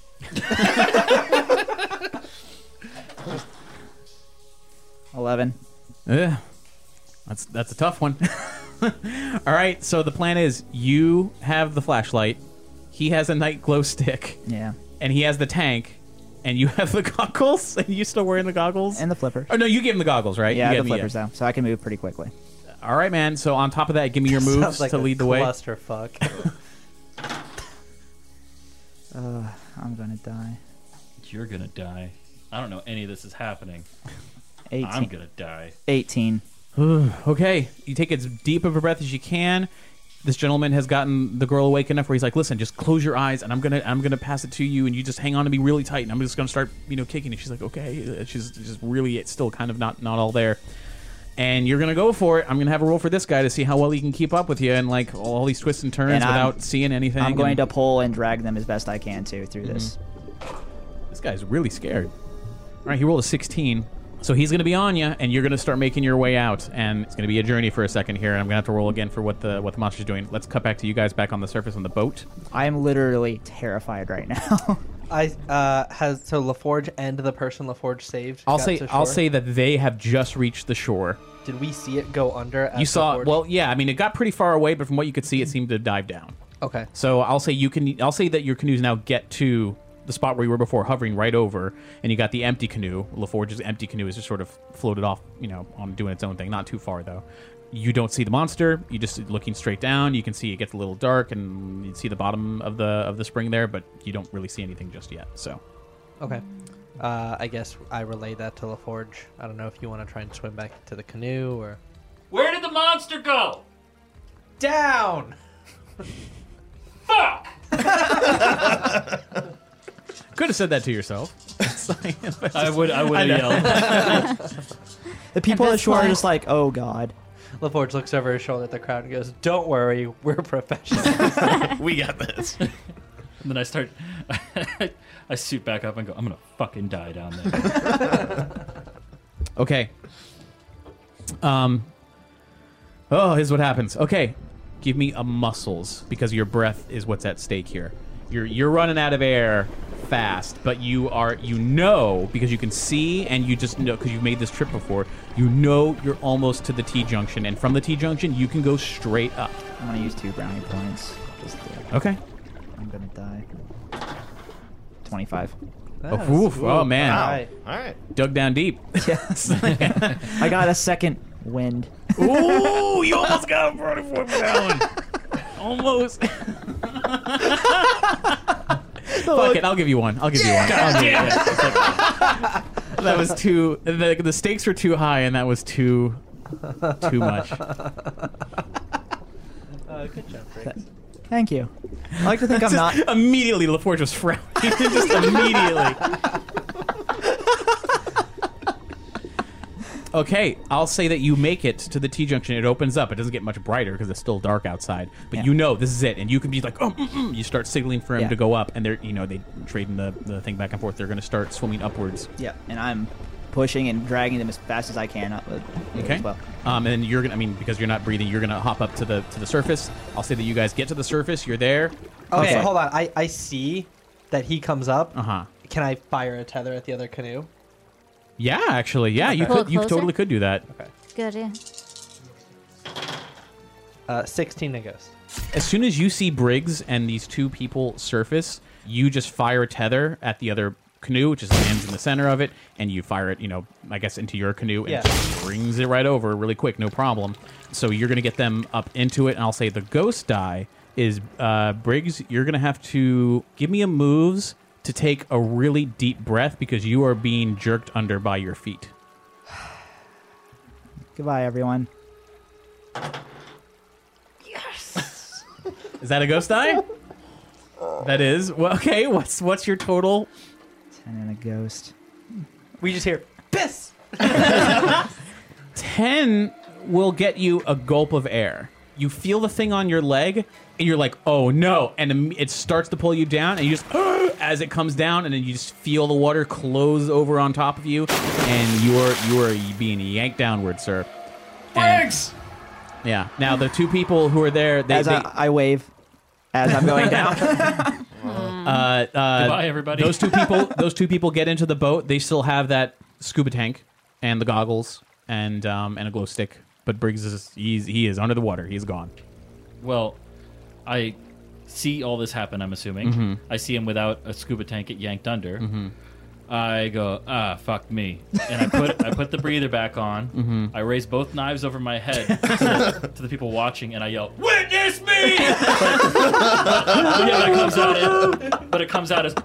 11. Yeah, that's a tough one. All right, so the plan is you have the flashlight, he has a night glow stick, Yeah. and he has the tank, and you have the goggles. And you still wearing the goggles And the flippers. Oh no, you gave him the goggles, right? Yeah, You the gave him- flippers, though, so I can move pretty quickly. All right, man. So on top of that, give me your moves Sounds like to a lead the way. clusterfuck. I'm going to die. You're gonna die. I don't know any of this is happening. 18. I'm gonna die. 18. Okay, you take as deep of a breath as you can. This gentleman has gotten the girl awake enough where he's like, "Listen, just close your eyes, and I'm gonna pass it to you, and you just hang on to me really tight, and I'm just gonna start, kicking." And she's like, "Okay." She's just really still kind of not all there. And you're gonna go for it. I'm gonna have a roll for this guy to see how well he can keep up with you and like all these twists and turns And without seeing anything. I'm going to pull and drag them as best I can through this. This guy's really scared. All right, he rolled a 16. So he's going to be on you, and you're going to start making your way out. And it's going to be a journey for a second here, and I'm going to have to roll again for what the monster's doing. Let's cut back to you guys back on the surface on the boat. I am literally terrified right now. So LaForge and the person LaForge saved. I'll got say to I'll shore? say that they have just reached the shore. Did we see it go under? As You saw LaForge? well, yeah. I mean, it got pretty far away, but from what you could see, it seemed to dive down. Okay. So I'll say that your canoes now get to the spot where you were before, hovering right over, and you got the empty canoe. LaForge's empty canoe is just sort of floated off, on doing its own thing. Not too far though. You don't see the monster. You just looking straight down. You can see it gets a little dark, and you see the bottom of the spring there, but you don't really see anything just yet. So, Okay. I guess I relay that to LaForge. I don't know if you want to try and swim back to the canoe or Where did the monster go? down. Fuck! could have said that to yourself. It's like- I would have yelled. The people At on the this shore are point- just like, oh god. LaForge looks over his shoulder at the crowd and goes, "Don't worry, we're professionals." We got this. And then I start. I suit back up and go, I'm gonna fucking die down there. Okay. Oh, here's what happens. Okay, give me a muscles because your breath is what's at stake here. You're running out of air fast, but you know because you can see and you just know because you've made this trip before. You know you're almost to the T junction, and from the T junction you can go straight up. I'm gonna use 2 brownie points. Just Okay. I'm gonna die. 25. Oh, oof. Oh man, Wow. Right. All right. dug down deep. Yes. I got a second wind. Ooh, you almost got a brownie point for that one. Almost. Fuck it, I'll give you one. I'll give you one. I'll give you one. That was too. The stakes were too high, and that was too much. Good job, Briggs. Thank you. I like to think I'm not. Immediately, LaForge was frowning. Just immediately. Okay, I'll say that you make it to the T junction. It opens up. It doesn't get much brighter because it's still dark outside. But Yeah. you know this is it, and you can be like, oh, you start signaling for him Yeah. to go up, and they're they trading the thing back and forth. They're going to start swimming upwards. Yeah, and I'm pushing and dragging them as fast as I can up. Okay. As well. And then you're gonna. I mean, because you're not breathing, you're gonna hop up to the surface. I'll say that you guys get to the surface. You're there. Okay, Okay. hold on. I see that he comes up. Uh huh. Can I fire a tether at the other canoe? Yeah, actually, yeah. You Pull could. You closer? totally could do that. Good, yeah. 16 to ghost. As soon as you see Briggs and these 2 people surface, you just fire a tether at the other canoe, which just lands in the center of it, and you fire it, I guess, into your canoe, and Yeah. it just brings it right over really quick, no problem. So you're going to get them up into it, and I'll say the ghost die is, Briggs, you're going to have to give me a moves to take a really deep breath because you are being jerked under by your feet. Goodbye, everyone. Is that a ghost die? That is. Well, okay, what's your total? 10 and a ghost. We just hear, piss! 10 will get you a gulp of air. You feel the thing on your leg, and you're like, oh no, and it starts to pull you down, and you just, as it comes down, and then you just feel the water close over on top of you, and you are being yanked downward, sir. Thanks! Yeah. Now, the 2 people who are there, As I wave as I'm going down. Goodbye, everybody. Those two people get into the boat. They still have that scuba tank and the goggles and a glow stick. But Briggs he is under the water. He's gone. Well, I see all this happen, I'm assuming. I see him without a scuba tank get yanked under. I go, fuck me. And I put the breather back on. I raise both knives over my head to the people watching, and I yell, "Witness me!" but it comes out as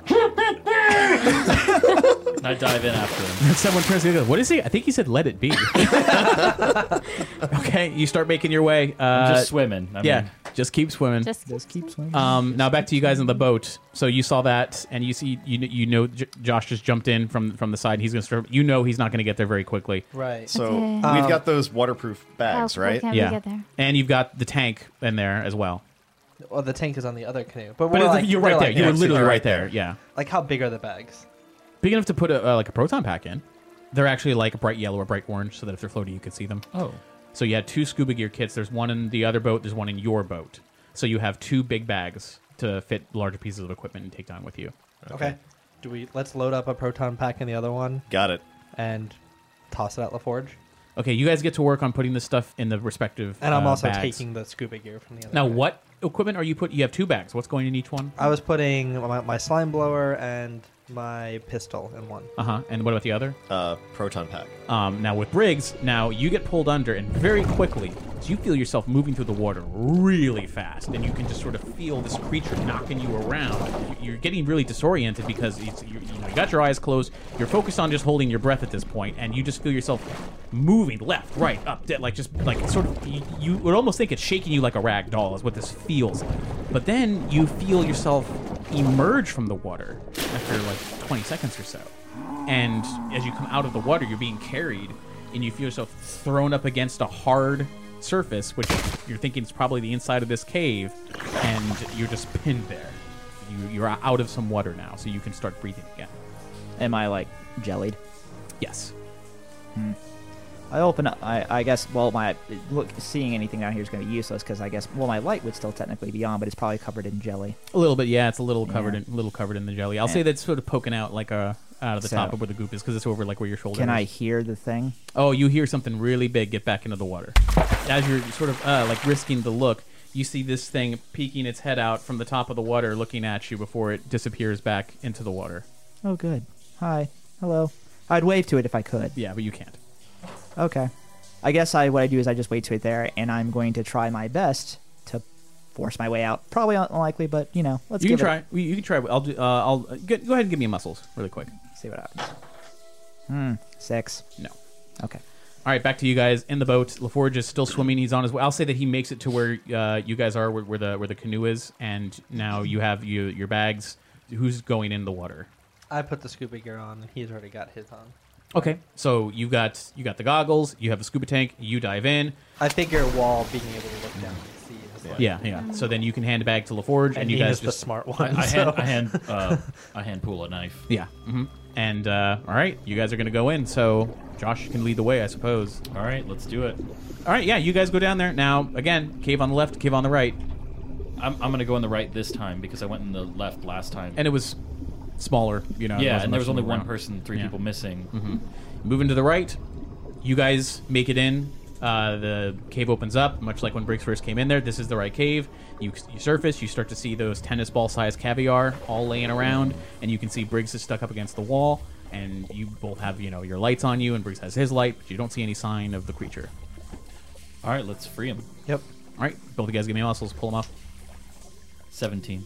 and I dive in after him. And someone turns to me and goes, "What is he?" I think he said, "Let it be." Okay, you start making your way. I'm just swimming. I Yeah, mean, just keep swimming. Just keep swimming. Now back to you guys on the boat. So you saw that, and you see, Josh just jumped in from the side. He's gonna start. He's not gonna get there very quickly. Right. So Okay. we've got those waterproof bags, How right? quick can we get there? And you've got the tank in there as well. Well, the tank is on the other canoe. But But we're like, you're we're right there. like You were next to literally it. right there. Yeah, Like, how big are the bags? big enough to put like a proton pack in. They're actually like a bright yellow or bright orange, so that if they're floating, you can see them. oh, So you had 2 scuba gear kits. There's one in the other boat. There's one in your boat. So you have 2 big bags to fit larger pieces of equipment and take down with you. Okay. Let's load up a proton pack in the other one Got it. and toss it at LaForge. Okay, you guys get to work on putting this stuff in the respective. And I'm also bags. taking the scuba gear from the other Now, guy. what equipment are you putting? You have 2 bags. What's going in each one? I was putting my slime blower and My pistol and one. And what about the other? Proton pack. Now with Briggs, now you get pulled under, and very quickly, so you feel yourself moving through the water really fast, and you can just sort of feel this creature knocking you around. You're getting really disoriented because you got your eyes closed. You're focused on just holding your breath at this point, and you just feel yourself moving left, right, up, like sort of. You would almost think it's shaking you like a rag doll, is what this feels like. But then you feel yourself emerge from the water after like 20 seconds or so. And as you come out of the water, you're being carried, and you feel yourself thrown up against a hard surface, which you're thinking is probably the inside of this cave, and you're just pinned there. You're out of some water now, so you can start breathing again. Am I like jellied? Yes. I open up. I guess. Well, seeing anything down here is going to be useless because I guess. Well, my light would still technically be on, but it's probably covered in jelly. A little bit, yeah. It's a little covered in the jelly. I'll say that's sort of poking out like out of the So- top of where the goop is because it's over like where your shoulder Can is. I hear the thing? Oh, you hear something really big get back into the water. As you're sort of like risking the look, you see this thing peeking its head out from the top of the water looking at you before it disappears back into the water. Oh, good. Hi. Hello. I'd wave to it if I could. Yeah, but you can't. Okay. I guess what I do is I just wait to it there, and I'm going to try my best to force my way out. Probably unlikely, but let's You give can try. You can try. I'll do. I'll go ahead and give me a muscles really quick. See what happens. 6. No. Okay. All right, back to you guys in the boat. LaForge is still swimming. He's on his way. I'll say that he makes it to where you guys are, where the canoe is, and now you have your bags. Who's going in the water? I put the scuba gear on, and he's already got his on. Okay, so you got the goggles. You have the scuba tank. You dive in. I figure Wall being able to look down and see is like, Yeah. So then you can hand it back to LaForge, and you he guys is the just smart one. I so- hand Pool a knife. yeah. And all right, you guys are gonna go in. So Josh can lead the way, I suppose. All right, let's do it. All right, yeah, you guys go down there. Now again, cave on the left, cave on the right, I'm gonna go in the right this time because I went in the left last time. and it was smaller. it yeah, wasn't and there much was only room one around. person, three Yeah. people missing. Moving to the right, you guys make it in. The cave opens up, much like when Briggs first came in there. This is the right cave. You surface, you start to see those tennis ball sized caviar all laying around, and you can see Briggs is stuck up against the wall, and you both have your lights on you, and Briggs has his light, but you don't see any sign of the creature. All right, let's free him. Yep. All right, both of you guys give me muscles, pull them up. 17.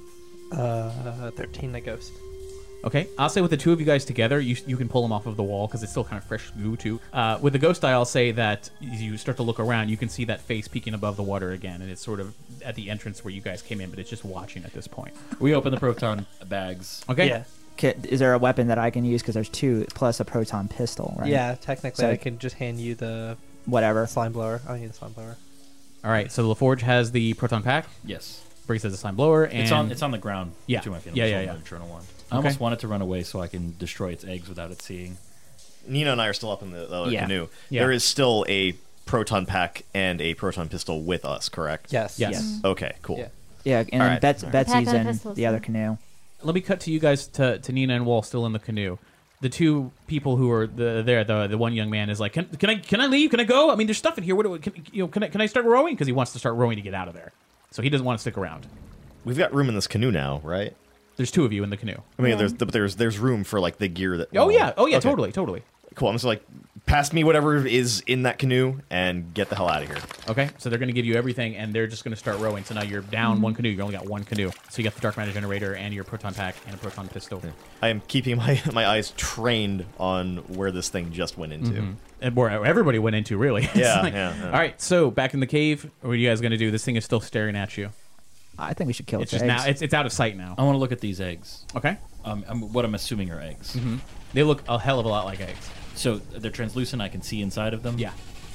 13 the ghost. Okay, I'll say with the two of you guys together, you can pull them off of the wall because it's still kind of fresh goo too. With the ghost eye, I'll say that as you start to look around, you can see that face peeking above the water again, and it's sort of at the entrance where you guys came in, but it's just watching at this point. We open the proton bags. Okay. Yeah. Is there a weapon that I can use? Because there's 2 plus a proton pistol, right? Yeah, technically So- I can just hand you the Whatever. slime blower. I need a slime blower. All right, so LaForge has the proton pack. Yes. Briggs has the slime blower, and It's on the ground. Yeah. To my feelings. Yeah, It's yeah, on yeah. the Eternal one. I almost want it to run away so I can destroy its eggs without it seeing. Nina and I are still up in the Yeah. canoe. Yeah. There is still a proton pack and a proton pistol with us, correct? Yes. Yes. Okay, cool. Yeah. Yeah, and All then right. Betsy's Pack on in pistols, the other yeah. canoe. Let me cut to you guys to Nina and Wall still in the canoe. The two people who are the one young man is like, can I leave? Can I go? I mean, there's stuff in here. Can I start rowing? Because he wants to start rowing to get out of there. So he doesn't want to stick around. We've got room in this canoe now, right? There's 2 of you in the canoe. I mean, there's room for like the gear that. Oh yeah, Okay. totally. Cool. I'm just like, pass me whatever is in that canoe and get the hell out of here. Okay, so they're going to give you everything, and they're just going to start rowing. So now you're down one canoe. You only got one canoe. So you got the dark matter generator and your proton pack and a proton pistol. I am keeping my eyes trained on where this thing just went into. And where everybody went into, really. It's Yeah, like- yeah. All right, so back in the cave, what are you guys going to do? This thing is still staring at you. I think we should kill It's its just eggs. now. It's out of sight now. I want to look at these eggs. Okay, What I'm assuming are eggs. they look a hell of a lot like eggs. So they're translucent. I can see inside of them. Yeah,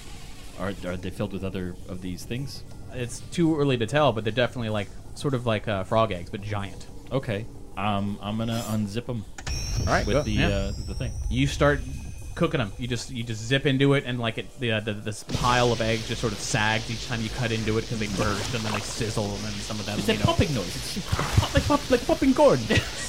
Are they filled with other of these things? it's too early to tell, but they're definitely like sort of like frog eggs, but giant. Okay. I'm gonna unzip them All right, with go. the thing. You start cooking them. You just zip into it, and like this pile of eggs just sort of sags each time you cut into it because they burst and then they sizzle, and then some of them. It's a popping noise. It's like popping corn.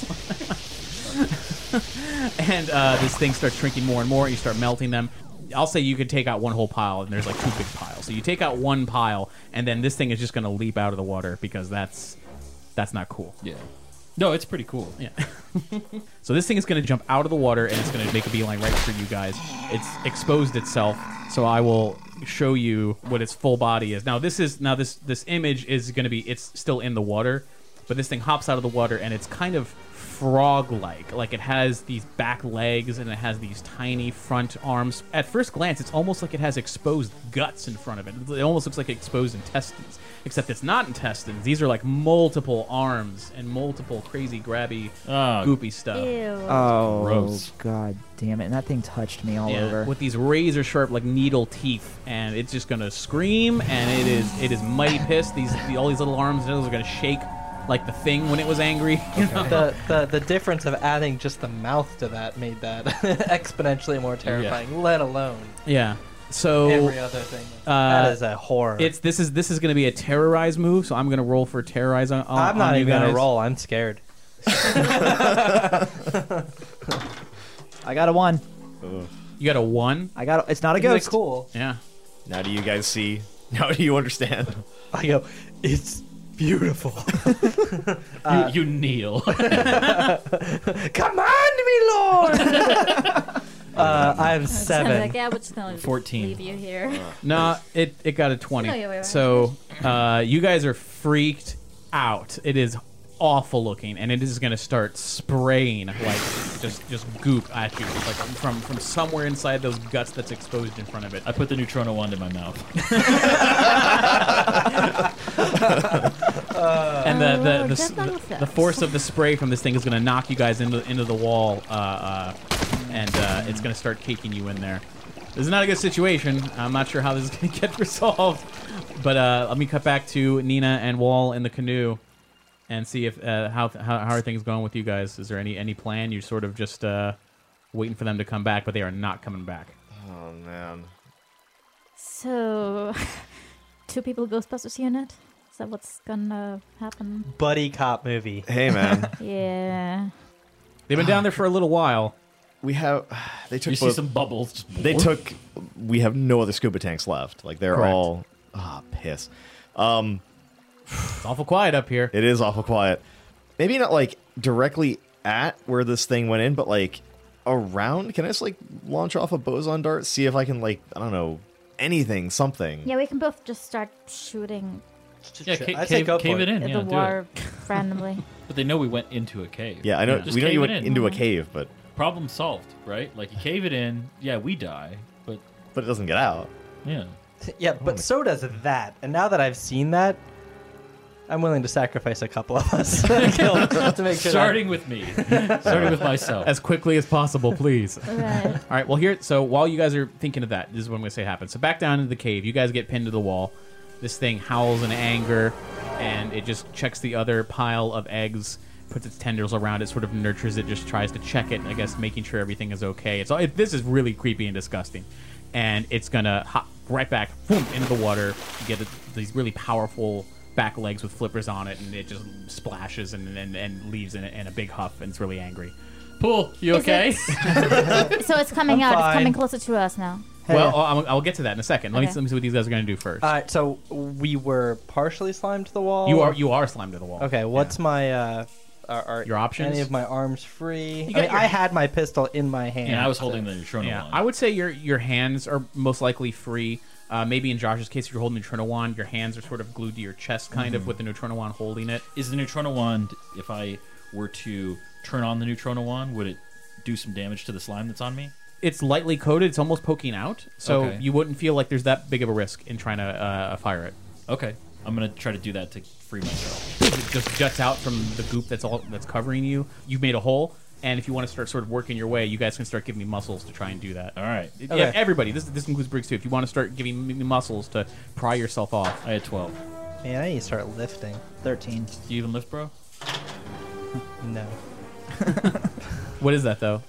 And this thing starts shrinking more and more. You start melting them. I'll say you could take out one whole pile, and there's like 2 big piles. So you take out one pile, and then this thing is just going to leap out of the water because that's not cool. Yeah. No, it's pretty cool. Yeah. So this thing is going to jump out of the water, and it's going to make a beeline right for you guys. It's exposed itself, so I will show you what its full body is. Now this image is going to be, it's still in the water, but this thing hops out of the water, and it's kind of frog-like. Like it has these back legs, and it has these tiny front arms. At first glance, it's almost like it has exposed guts in front of it. It almost looks like exposed intestines, except it's not intestines. These are like multiple arms and multiple crazy grabby goopy stuff. Oh, Gross. God damn it. And that thing touched me all over. With these razor sharp like needle teeth, and it's just gonna scream, and it is mighty pissed. All these little arms and are gonna shake like the Thing when it was angry. You know? The difference of adding just the mouth to that made that exponentially more terrifying, let alone So every other thing. That is a horror. This is going to be a terrorize move, so I'm going to roll for terrorize on I'm not on you even going guys. to roll. I'm scared. I got a 1. You got a 1? It's not a Isn't it ghost. cool? Yeah. Now do you guys see? Now do you understand? I go, it's beautiful. You kneel. Command me, Lord! I'm 7. Like, yeah, we're just gonna 14. leave you here. No, it got a 20. No, you're right. So you guys are freaked out. It is awful looking, and it is going to start spraying like just goop at you, like from somewhere inside those guts that's exposed in front of it. I put the Neutrona wand in my mouth. And just like the that. force of the spray from this thing is going to knock you guys into the wall, and it's going to start caking you in there. This is not a good situation. I'm not sure how this is going to get resolved, but let me cut back to Nina and Wall in the canoe and see if how are things going with you guys. Is there any plan? You're sort of just waiting for them to come back, but they are not coming back. Oh man. So, 2 people Ghostbusters unit? Is that what's gonna happen? Buddy cop movie. Hey man. Yeah. They've been down there for a little while. They took You see some bubbles. Just we have no other scuba tanks left. Like they're Correct. all piss. It's awful quiet up here. It is awful quiet. Maybe not like directly at where this thing went in, but like around. Can I just like launch off a boson dart, see if I can like, I don't know, anything, something. Yeah, we can both just start shooting Yeah, I'd say go cave for it in. Yeah, the do water it. randomly. But they know we went into a cave. Yeah, I know. Just We know cave you it went in. into a cave, but Problem solved, right? Like you cave it in. Yeah, we die, but it doesn't get out. yeah. Yeah, but so does that. And now that I've seen that, I'm willing to sacrifice a couple of us to make sure. Starting with me. Starting with myself. As quickly as possible, please. Right. All right, well, so while you guys are thinking of that, this is what I'm going to say happens. So back down into the cave, you guys get pinned to the wall. This thing howls in anger, and it just checks the other pile of eggs, puts its tendrils around it, sort of nurtures it, just tries to check it, I guess, making sure everything is okay. This is really creepy and disgusting. And it's going to hop right back boom, into the water. You get these really powerful back legs with flippers on it, and it just splashes and leaves in a big huff, and it's really angry. Pool, you Is okay? So it's coming I'm out. fine. It's coming closer to us now. Hey. Well, I'll get to that in a second. Let me Okay. see what these guys are going to do first. All right, so we were partially slimed to the wall. You are slimed to the wall. Okay, what's my are Your options? Any of my arms free? got I had my pistol in my hand. Yeah, I was so- holding the Neutrona Yeah, wand. I would say your hands are most likely free. Maybe in Josh's case, if you're holding the Neutrona wand, your hands are sort of glued to your chest, kind of, with the Neutrona wand holding it. Is the Neutrona wand, if I were to turn on the Neutrona wand, would it do some damage to the slime that's on me? It's lightly coated. It's almost poking out, so Okay. you wouldn't feel like there's that big of a risk in trying to fire it. Okay. I'm going to try to do that to free myself. It just juts out from the goop that's covering you. You've made a hole, and if you want to start sort of working your way, you guys can start giving me muscles to try and do that. All right. Yeah, everybody. This includes Briggs too. If you want to start giving me muscles to pry yourself off. I had 12. Man, I need to start lifting. 13. Do you even lift, bro? No. What is that though?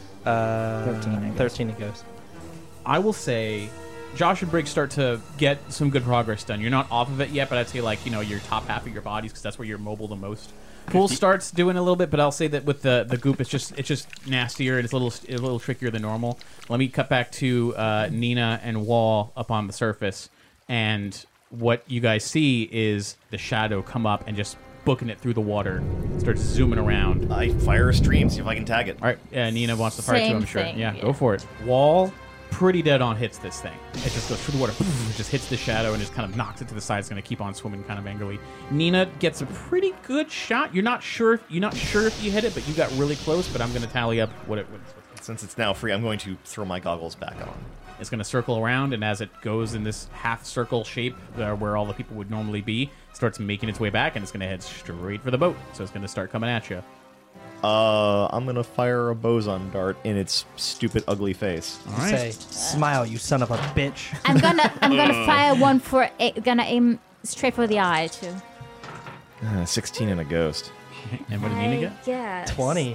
13, I guess. 13 it goes. I will say Josh and Briggs start to get some good progress done. You're not off of it yet, but I'd say like, your top half of your bodies, because that's where you're mobile the most. Pool starts doing a little bit, but I'll say that with the goop, it's just nastier and it's a little trickier than normal. Let me cut back to Nina and Wall up on the surface, and what you guys see is the shadow come up and just booking it through the water. Starts zooming around. I fire a stream, see if I can tag it. All right, Nina wants to fire too, Same I'm sure. thing, Yeah, yeah. go for it. Wall, pretty dead on hits this thing. It just goes through the water, it just hits the shadow and just kind of knocks it to the side. It's going to keep on swimming kind of angrily. Nina gets a pretty good shot. You're not sure if you hit it, but you got really close. But I'm going to tally up what it was. Since it's now free, I'm going to throw my goggles back on. It's going to circle around, and as it goes in this half circle shape where all the people would normally be, it starts making its way back, and it's going to head straight for the boat. So it's going to start coming at you. I'm going to fire a boson dart in its stupid, ugly face. All right. Say, smile, you son of a bitch. I'm gonna fire one for gonna aim straight for the eye too. 16 and a ghost. And what did Nina get? Yes. 20.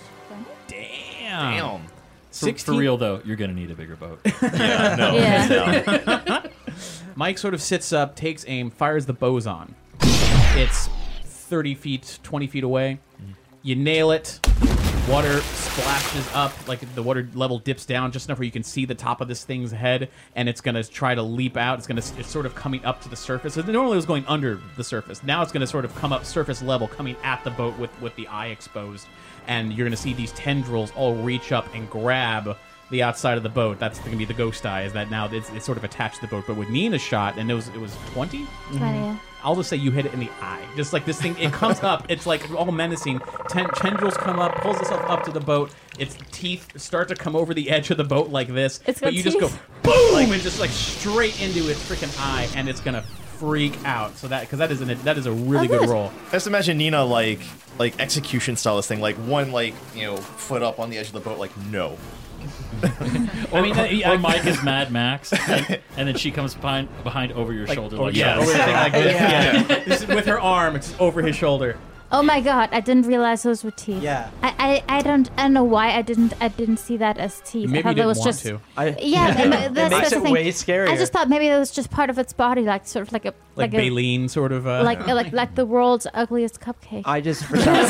Damn. For real though, you're gonna need a bigger boat. Yeah, no. Yeah. no. Mike sort of sits up, takes aim, fires the boson. It's 30 feet, 20 feet away. You nail it. Water splashes up, like the water level dips down just enough where you can see the top of this thing's head, and it's going to try to leap out. It's sort of coming up to the surface. Normally it was going under the surface. Now it's going to sort of come up surface level, coming at the boat with the eye exposed. And you're going to see these tendrils all reach up and grab the outside of the boat. That's going to be the ghost eye, is that now it's sort of attached to the boat. But with Nina's shot, and it was 20? 20. I'll just say you hit it in the eye. Just like this thing, it comes up. It's like all menacing. Tendrils come up, pulls itself up to the boat. Its teeth start to come over the edge of the boat like this. It's got but you just teeth. go boom and just like straight into its freaking eye, and it's gonna freak out. So that that is a really good roll. Just imagine Nina like execution style this thing, like one foot up on the edge of the boat, like no. I mean, or Mike is Mad Max, and then she comes behind over your shoulder. Like yeah, that. over the thing like this. Yeah. This is with her arm, it's over his shoulder. Oh my god! I didn't realize those were teeth. Yeah. I don't know why I didn't see that as teeth. Maybe I thought you that didn't was want just to. yeah. That's makes the it thing. way scarier. I just thought maybe that was just part of its body, like sort of like a Like Baleen, sort of. like the world's ugliest cupcake. I just for some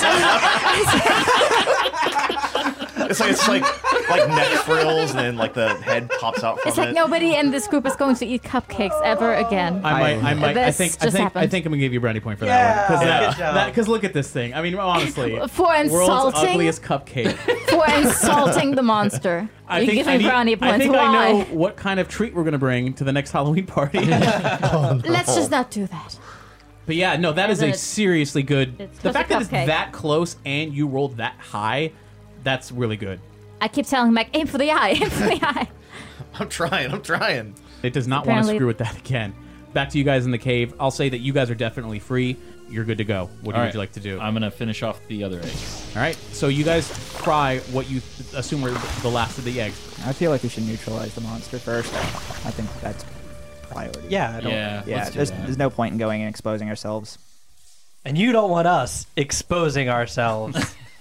It's like neck frills, and then like the head pops out from It's like it. nobody in this group is going to eat cupcakes ever again. I might. I This think just I'm happened. gonna give you a brownie point for Yeah, that good one. job. Because look at this thing. I mean, honestly, For world's insulting, ugliest cupcake. for insulting the monster. You give me brownie points. I think Why? I know what kind of treat we're gonna bring to the next Halloween party. Let's just not do that. But yeah, no, that is then a it's- seriously good. it's The just a fact that it's cupcake. that close and you rolled that high, that's really good. I keep telling Mike, aim for the eye, aim for the eye. I'm trying. It does not want to Apparently- screw with that again. Back to you guys in the cave. I'll say that you guys are definitely free. You're good to go. What All would right. you like to do? I'm gonna finish off the other eggs. All right. So you guys cry what you assume are the last of the eggs. I feel like we should neutralize the monster first. I think that's priority. Yeah, I don't, Yeah, Yeah, let's do there's, that. there's no point in going and exposing ourselves. And you don't want us exposing ourselves.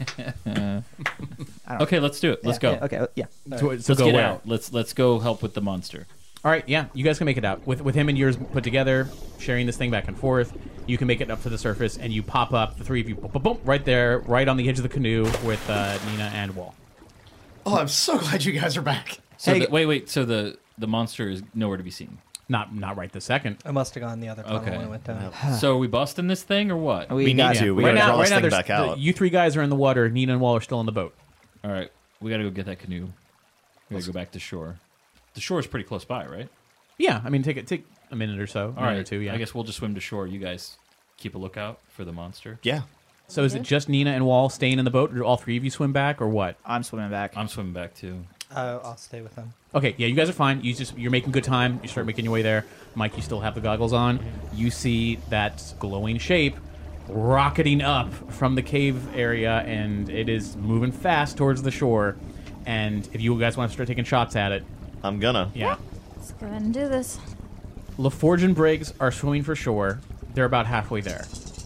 Okay, let's do it. Let's go. Yeah, okay, yeah. So Let's go get where? out. Let's go help with the monster. All right. Yeah, you guys can make it out with him and yours put together, sharing this thing back and forth. You can make it up to the surface, and you pop up. The three of you, boom, boom, boom, right there, right on the edge of the canoe with Nina and Wall. Oh, I'm so glad you guys are back. So Hey, wait. So the monster is nowhere to be seen. Not right this second. I must have gone the other tunnel Okay. when I went down. So are we busting this thing or what? We need to. We right gotta now, draw this thing there's back out. you three guys are in the water. Nina and Wall are still in the boat. All right, we gotta go get that canoe. We gotta go back to shore. The shore is pretty close by, right? Yeah, I mean, take a minute or so, All right, or two. Yeah, I guess we'll just swim to shore. You guys keep a lookout for the monster. Yeah. So is it just Nina and Wall staying in the boat, or do all three of you swim back, or what? I'm swimming back. I'm swimming back too. I'll stay with them. Okay, yeah, you guys are fine. You're making good time. You start making your way there. Mike, you still have the goggles on. You see that glowing shape rocketing up from the cave area, and it is moving fast towards the shore. And if you guys want to start taking shots at it, I'm gonna. yeah. Let's go ahead and do this. LaForge and Briggs are swimming for shore. They're about halfway there.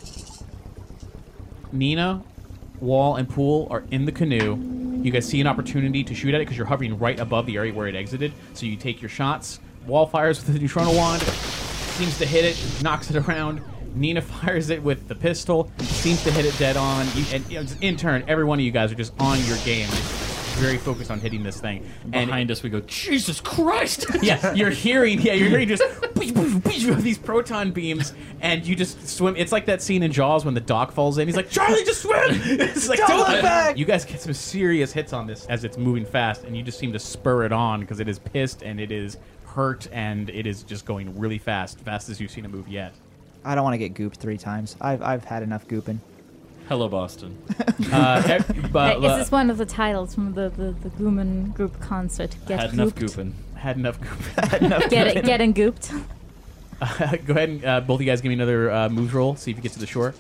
Nina, Wall, and Poole are in the canoe. You guys see an opportunity to shoot at it because you're hovering right above the area where it exited. So you take your shots. Wall fires with the neutrino wand, seems to hit it, knocks it around. Nina fires it with the pistol, seems to hit it dead on. In turn, every one of you guys are just on your game. very focused on hitting this thing. And Behind us, we go, Jesus Christ! yeah, you're hearing just these proton beams, and you just swim. It's like that scene in Jaws when the doc falls in. He's like, Charlie, just swim! It's like, Don't look back! You guys get some serious hits on this as it's moving fast, and you just seem to spur it on because it is pissed and it is hurt and it is just going really fast, fastest you've seen it move yet. I don't want to get gooped 3 times. I've had enough gooping. Hello, Boston. But Is this one of the titles from the Gooman group concert? Get Had enough gooped. gooping. had enough goop. Getting gooped. Go ahead and both of you guys give me another moves roll. See if you get to the shore.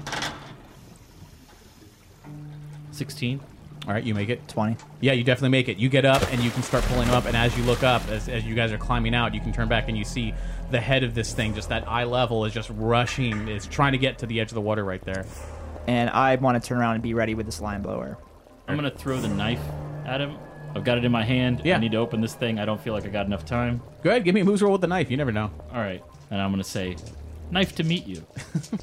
16. All right, you make it. 20. Yeah, you definitely make it. You get up and you can start pulling them up. And as you look up, as you guys are climbing out, you can turn back and you see the head of this thing, just that eye level, is just rushing. Is trying to get to the edge of the water right there. And I want to turn around and be ready with the slime blower. I'm going to throw the knife at him. I've got it in my hand. Yeah. I need to open this thing. I don't feel like I got enough time. Go ahead, give me a moves roll with the knife. You never know. All right. And I'm going to say, knife to meet you.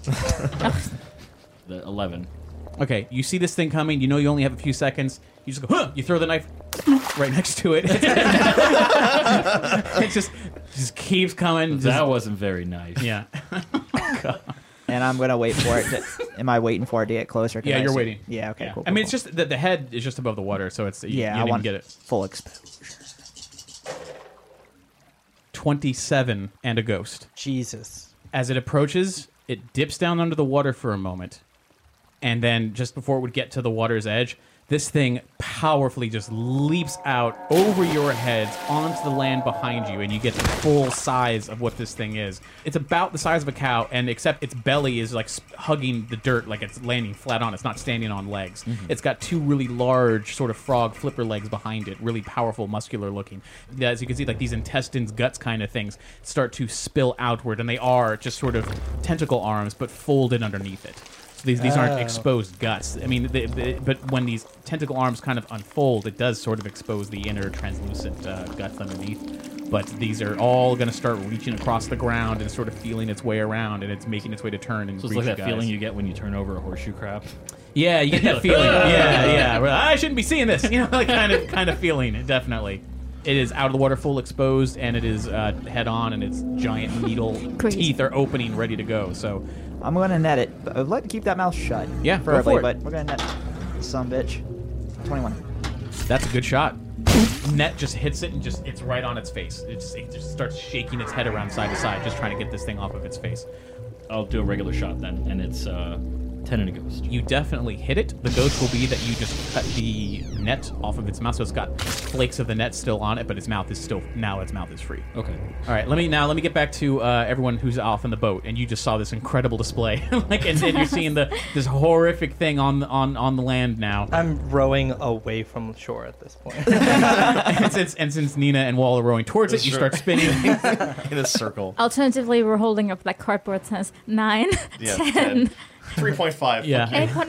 The 11. Okay, you see this thing coming. You know you only have a few seconds. You just go, huh! You throw the knife right next to it. It just keeps coming. That wasn't very nice. Yeah. And I'm going to wait for it. Am I waiting for it to get closer? Yeah, you're waiting. Yeah, okay, Yeah. cool. I mean, cool, it's just that the head is just above the water, so it's Yeah, you I didn't want get it. full exposure. 27 and a ghost. Jesus. As it approaches, it dips down under the water for a moment, and then just before it would get to the water's edge, this thing powerfully just leaps out over your heads onto the land behind you, and you get the full size of what this thing is. It's about the size of a cow, and except its belly is like hugging the dirt, like it's landing flat on. It's not standing on legs. It's got 2 really large sort of frog flipper legs behind it, really powerful, muscular looking. As you can see, like these intestines, guts kind of things start to spill outward, and they are just sort of tentacle arms, but folded underneath it. So these aren't exposed guts. I mean, but when these tentacle arms kind of unfold, it does sort of expose the inner translucent guts underneath. But these are all going to start reaching across the ground and sort of feeling its way around, and it's making its way to turn and So it's reach like that you guys. feeling you get when you turn over a horseshoe crab. Yeah, you get that feeling. Yeah. Well, I shouldn't be seeing this. You know, like kind of feeling. Definitely. It is out of the water, full exposed, and it is head on, and its giant needle Crazy. teeth are opening, ready to go. So. I'm going to net it. But I'd like to keep that mouth shut. Yeah, go preferably, for it. but we're going to net some bitch. 21. That's a good shot. Net just hits it and it's right on its face. It just starts shaking its head around side to side, just trying to get this thing off of its face. I'll do a regular shot then, and it's 10 and a ghost. You definitely hit it. The ghost will be that you just cut the net off of its mouth, so it's got flakes of the net still on it, but its mouth is free. Okay. All right, let me get back to everyone who's off in the boat, and you just saw this incredible display, and then you're seeing this horrific thing on the land now. I'm rowing away from shore at this point. and since Nina and Wall are rowing towards it, you start spinning. in a circle. Alternatively, we're holding up like cardboard that says 9, Yeah, 10, 3.5. Yeah.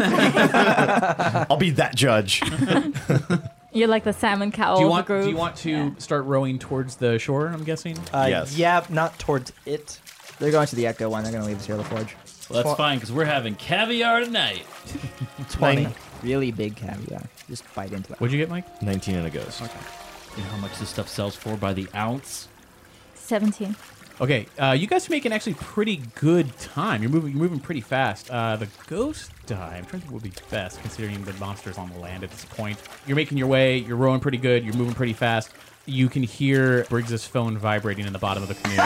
8.5. I'll be that judge. You're like the salmon cow Do you of want the group. Do you want to start rowing towards the shore? I'm guessing. Yes. Yeah, not towards it. They're going to the Ecto one. They're going to leave us here at the forge. Well, that's fine, because we're having caviar tonight. 20. Really big caviar. Just bite into it. What'd you get, Mike? 19 and a ghost. Okay. You know how much this stuff sells for by the ounce? 17. Okay, you guys are making actually pretty good time. You're moving pretty fast. The ghost dive, I'm trying to think what would be best considering the monster's on the land at this point. You're making your way, you're rowing pretty good, you're moving pretty fast. You can hear Briggs's phone vibrating in the bottom of the canoe.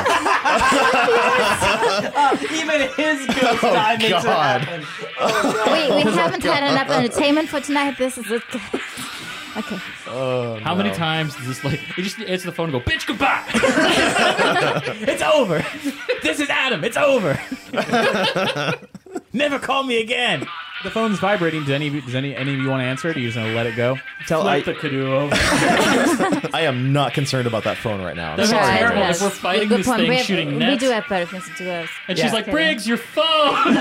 Even his ghost die makes it happen. We haven't had enough entertainment for tonight. This is it. Okay. How many times does this you just answer the phone and go, bitch, goodbye! It's over! This is Adam, it's over! Never call me again! The phone's vibrating. Does any of you want to answer it? Or are you just going to let it go? Flip the canoe over. I am not concerned about that phone right now. I'm That's sorry. terrible. Yes. If we're fighting Good this point. thing, shooting nets. We do have better things to do. And she's like, kidding. Briggs, your phone!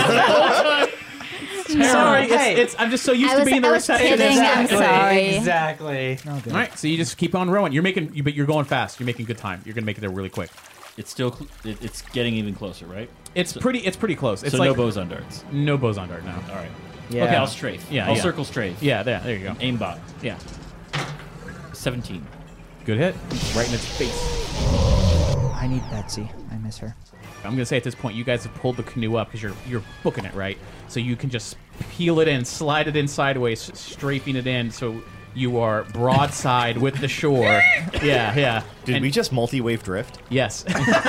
Sorry, Hey. I'm just so used I to being the was receptionist. kidding. I'm sorry. Exactly. All right, so you just keep on rowing. But you're going fast. You're making good time. You're gonna make it there really quick. It's still, it's getting even closer, right? It's pretty close. It's So like no bows on darts. no boson dart now. All right. Yeah. Okay, I'll strafe. Yeah, I'll yeah. circle strafe. Yeah, there you go. Aimbot. Yeah, 17. good hit, right in its face. I need Betsy. I miss her. I'm gonna say at this point, you guys have pulled the canoe up because you're booking it right, so you can just peel it in, slide it in sideways, strafing it in, so you are broadside with the shore. Yeah. Did And- we just multi-wave drift? Yes.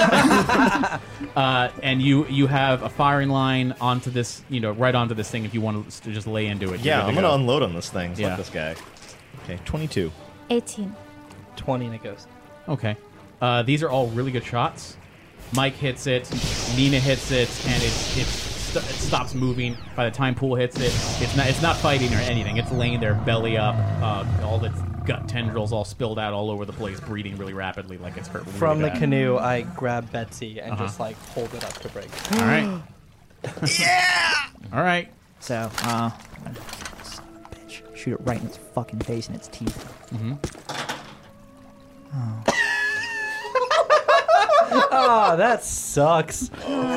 And you have a firing line onto this, right onto this thing if you want to just lay into it. Yeah, I'm gonna unload on this thing. Yeah. Fuck this guy. Okay, 22. 18. 20 and a ghost. Okay. These are all really good shots. Mike hits it, Nina hits it, and it stops moving. By the time Pool hits it, it's not fighting or anything. It's laying there, belly up, all its gut tendrils all spilled out all over the place, breathing really rapidly, like it's hurt. Really From the bad. canoe, I grab Betsy and just like hold it up to break. All right. All right. So, son of a bitch. Shoot it right in its fucking face and its teeth. Oh, that sucks.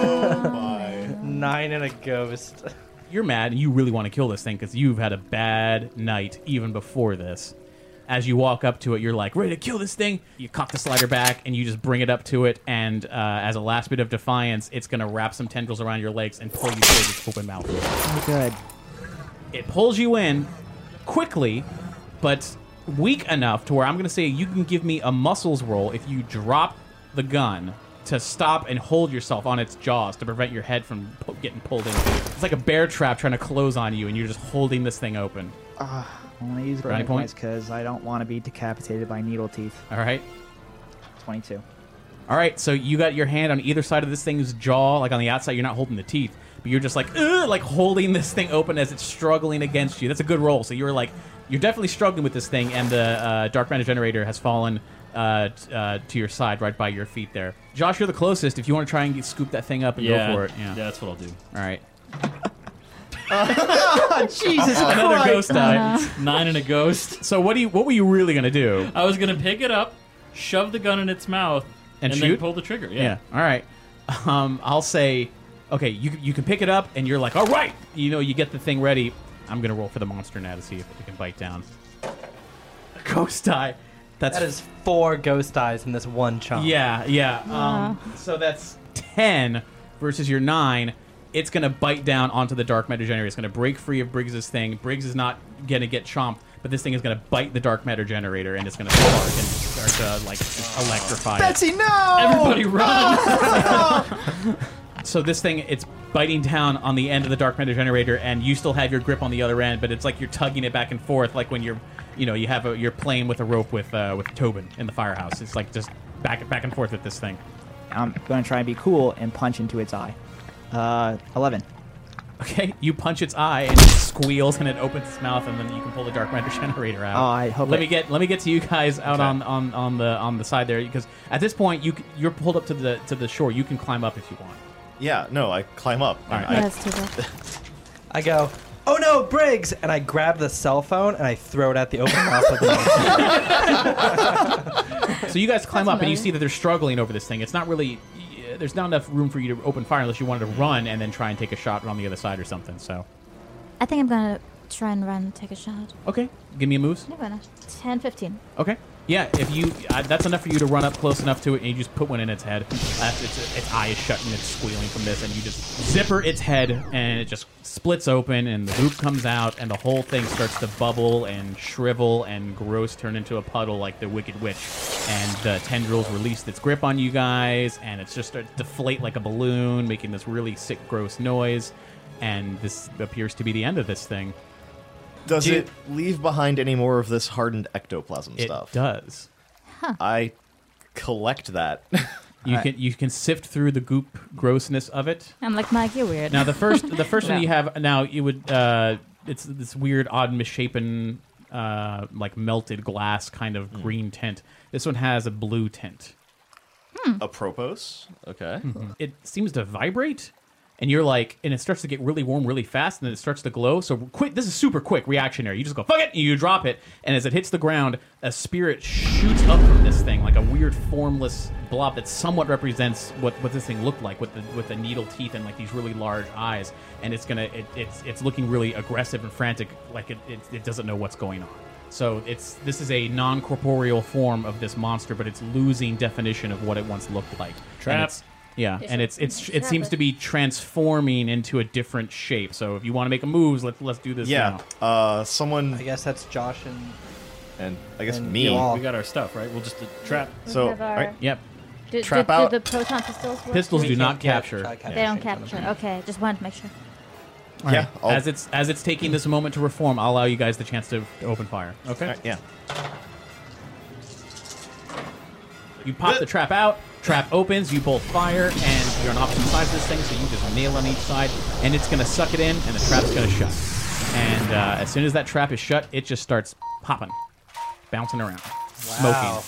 9 and a ghost. You're mad and you really want to kill this thing because you've had a bad night even before this. As you walk up to it, you're like, ready to kill this thing. You cock the slider back and you just bring it up to it. And as a last bit of defiance, it's going to wrap some tendrils around your legs and pull you towards its open mouth. Oh, good. It pulls you in quickly, but weak enough to where I'm going to say you can give me a muscles roll if you drop the gun to stop and hold yourself on its jaws to prevent your head from getting pulled in. It's like a bear trap trying to close on you, and you're just holding this thing open. I want to use Brownie brownie points? points because I don't want to be decapitated by needle teeth. All right? 22. All right, so you got your hand on either side of this thing's jaw, like on the outside. You're not holding the teeth, but you're just like, ugh, like holding this thing open as it's struggling against you. That's a good roll. So you're definitely struggling with this thing, and the Dark Matter Generator has fallen to your side, right by your feet there. Josh, you're the closest. If you want to try and scoop that thing up and go for it, Yeah, that's what I'll do. All right. Jesus Another ghost die. 9 and a ghost. So what were you really gonna do? I was gonna pick it up, shove the gun in its mouth, And then shoot? pull the trigger. Yeah. All right. I'll say, okay, you can pick it up, and you're like, all right. You get the thing ready. I'm gonna roll for the monster now to see if it can bite down. A ghost die. That is 4 ghost eyes in this one chunk. Yeah. So that's 10 versus your 9. It's going to bite down onto the Dark Matter Generator. It's going to break free of Briggs's thing. Briggs is not going to get chomped, but this thing is going to bite the Dark Matter Generator, and it's going to spark and start to, just electrify it. Betsy, no! Everybody run! So this thing, it's biting down on the end of the Dark Matter Generator, and you still have your grip on the other end, but it's like you're tugging it back and forth, like when you're playing with a rope with Tobin in the firehouse. It's like just back and forth with this thing. I'm going to try and be cool and punch into its eye. 11. Okay, you punch its eye and it squeals and it opens its mouth, and then you can pull the Dark Matter Generator out. Oh, I hope Let me get to you guys out Okay. on the side there, because at this point you're pulled up to the shore. You can climb up if you want. Yeah, no, I climb up. All right. Yeah, that's too bad. I go, oh no, Briggs! And I grab the cell phone and I throw it at the open mouth of the monster. So you guys climb That's up and you nice. see that they're struggling over this thing. It's not really. There's not enough room for you to open fire unless you wanted to run and then try and take a shot on the other side or something. So, I think I'm gonna try and run and take a shot. okay, give me a moves. I'm gonna. 10, 15. Okay. Yeah, if you that's enough for you to run up close enough to it, and you just put one in its head. Its eye is shut and it's squealing from this, and you just zipper its head, and it just splits open, and the goop comes out, and the whole thing starts to bubble and shrivel and gross, turn into a puddle like the Wicked Witch, and the tendrils release its grip on you guys, and it's just starts to deflate like a balloon, making this really sick, gross noise, and this appears to be the end of this thing. Does it leave behind any more of this hardened ectoplasm It stuff? does. I collect that. You can sift through the goop grossness of it. I'm like, Mike, you're weird. Now the first one you have now, it would it's this weird, odd, misshapen, like melted glass kind of green tint. This one has a blue tint. Apropos. Okay. It seems to vibrate, and you're like, and it starts to get really warm really fast, and then it starts to glow. So quick, this is super quick reactionary. You just go fuck it, and you drop it, and as it hits the ground, a spirit shoots up from this thing like a weird formless blob that somewhat represents what this thing looked like with the needle teeth and like these really large eyes, and it's looking really aggressive and frantic, like it doesn't know what's going on. So this is a non-corporeal form of this monster, but it's losing definition of what it once looked like. Trap. And it seems to be transforming into a different shape. So if you want to make a move, let's do this now. Someone, I guess that's Josh and I guess and me. Bilal. We got our stuff, right? We'll just trap. So, have our- all right, Yep. Trap out. Do the proton pistols work? Pistols too? do not can't capture. They don't capture. Okay, just wanted to make sure. yeah, I'll- As it's taking this moment to reform, I'll allow you guys the chance to open fire. Okay. all right, yeah. You pop the trap out. Trap opens. You both fire, and you're on opposite sides of this thing, so you just nail on each side, and it's gonna suck it in, and the trap's gonna shut. And as soon as that trap is shut, it just starts popping, bouncing around, smoking.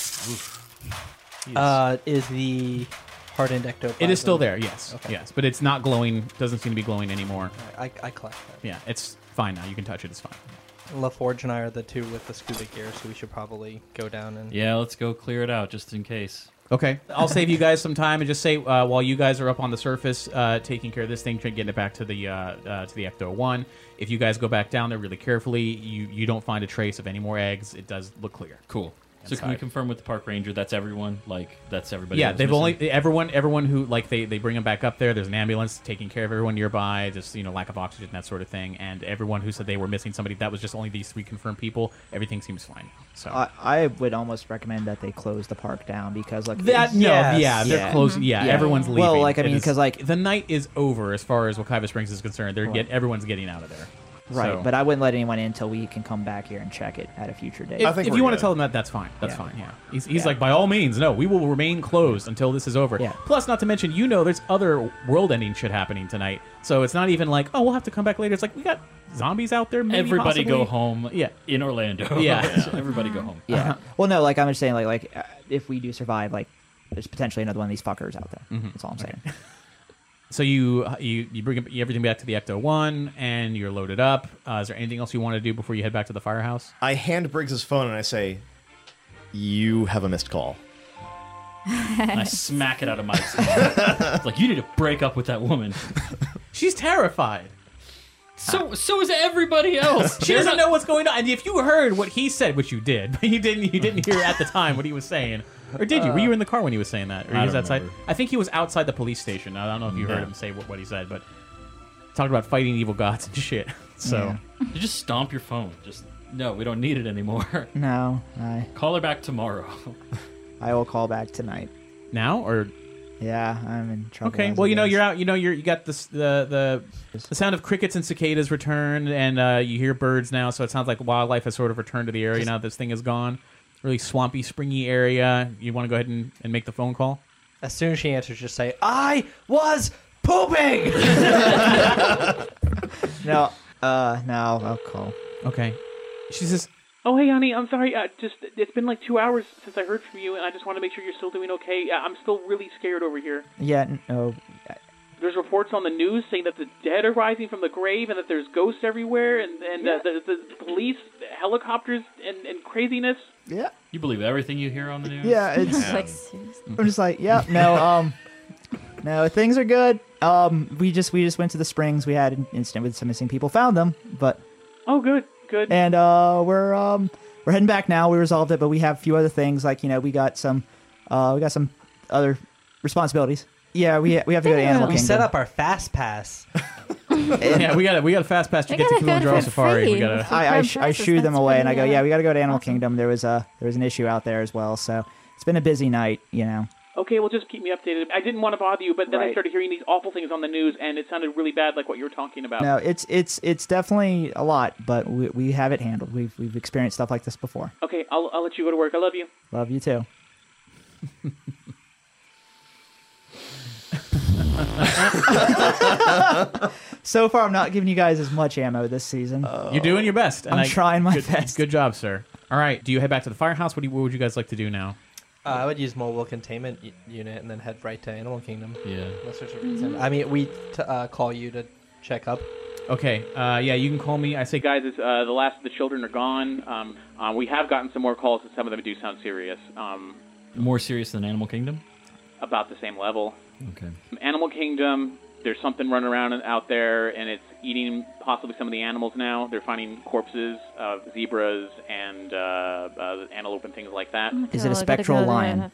Is the hardened ectoplasm? It is still there, yes, Okay. yes, but it's not glowing. Doesn't seem to be glowing anymore. I collect that. Yeah, it's fine now. You can touch it. It's fine. LaForge and I are the two with the scuba gear, so we should probably go down and... Yeah, let's go clear it out just in case. Okay, I'll save you guys some time and just say while you guys are up on the surface taking care of this thing, getting it back to the Ecto-1. If you guys go back down there really carefully, you don't find a trace of any more eggs. It does look clear. Cool. So can we confirm with the park ranger that's everyone? Like that's everybody? Yeah, that was they've missing? only everyone who like they bring them back up there. There's an ambulance taking care of everyone nearby. Just lack of oxygen, that sort of thing. And everyone who said they were missing somebody, that was just only these 3 confirmed people. Everything seems fine. So I would almost recommend that they close the park down because like that Yes. they're Yeah. closing. Yeah, Yeah. everyone's leaving. Well, like, I It mean, is- 'cause, like- the night is over as far as Wakaiva Springs is concerned. Everyone's getting out of there. right, So- but I wouldn't let anyone in until we can come back here and check it at a future date. If, think if we're you want to good. tell them that, that's fine. That's Yeah. fine. Yeah, he's Yeah. like, by all means, no, we will remain closed until this is over. Yeah. Plus, not to mention, there's other world-ending shit happening tonight, so it's not even like, oh, we'll have to come back later. It's like we got zombies out there. Maybe Everybody possibly. go home. Yeah. In Orlando. Yeah. Everybody go home. yeah. Well, no, like I'm just saying, if we do survive, like there's potentially another one of these fuckers out there. That's all I'm saying. So you bring everything back to the Ecto-1, and you're loaded up. Is there anything else you want to do before you head back to the firehouse? I hand Briggs' phone and I say, "You have a missed call." And I smack it out of Mike's hand. It's like, you need to break up with that woman. She's terrified. So is everybody else. She doesn't know what's going on. And if you heard what he said, which you did, but you didn't hear at the time what he was saying. Or did you? Were you in the car when he was saying that? Or he I was don't outside? remember. I think he was outside the police station. I don't know if you heard him say what he said, but talked about fighting evil gods and shit. So You just stomp your phone. Just no, we don't need it anymore. No, Call her back tomorrow. I will call back tonight. now or Yeah, I'm in trouble. okay. as Well, it is. you're out. You got this the sound of crickets and cicadas returned, and you hear birds now. So it sounds like wildlife has sort of returned to the area now that this thing is gone. Really swampy, springy area. You want to go ahead and make the phone call? As soon as she answers, just say, I was pooping! No, I'll call. Okay. She says, "Oh, hey, honey, I'm sorry. It's been like 2 hours since I heard from you, and I just want to make sure you're still doing okay. I'm still really scared over here. Yeah, no, There's reports on the news saying that the dead are rising from the grave, and that there's ghosts everywhere, and the police, helicopters, and craziness. yeah, You believe everything you hear on the news? yeah. It's Like, seriously. I'm just like, yeah, no, things are good. We just went to the springs. We had an incident with some missing people. Found them, but Oh, good. and we're heading back now. We resolved it, but we have a few other things. Like we got some other responsibilities. Yeah, we have to go to Animal We Kingdom. set up our fast pass. Yeah, we got a fast pass to We get to gotta go Kilimanjaro for Safari. free. We gotta. I Prime shooed them prices, away, that's and I go, pretty, yeah, we got to go to Animal awesome. Kingdom. There was an issue out there as well, so it's been a busy night. Okay, well, just keep me updated. I didn't want to bother you, but then I Right. started hearing these awful things on the news, and it sounded really bad, like what you were talking about. No, it's definitely a lot, but we have it handled. We've experienced stuff like this before. Okay, I'll let you go to work. I love you. Love you too. So far, I'm not giving you guys as much ammo this season. You're doing your best. And I'm trying my good, best. Good job, sir. All right, do you head back to the firehouse? What would you guys like to do now? I would use mobile containment unit and then head right to Animal Kingdom. Yeah. Unless there's a reason. I mean, we call you to check up. Okay, yeah, you can call me. I say, guys, it's, the last of the children are gone. We have gotten some more calls, and some of them do sound serious. More serious than Animal Kingdom? About the same level. Okay. Animal Kingdom, there's something running around out there, and it's eating possibly some of the animals now. They're finding corpses of zebras and antelope and things like that. Is it a spectral lion?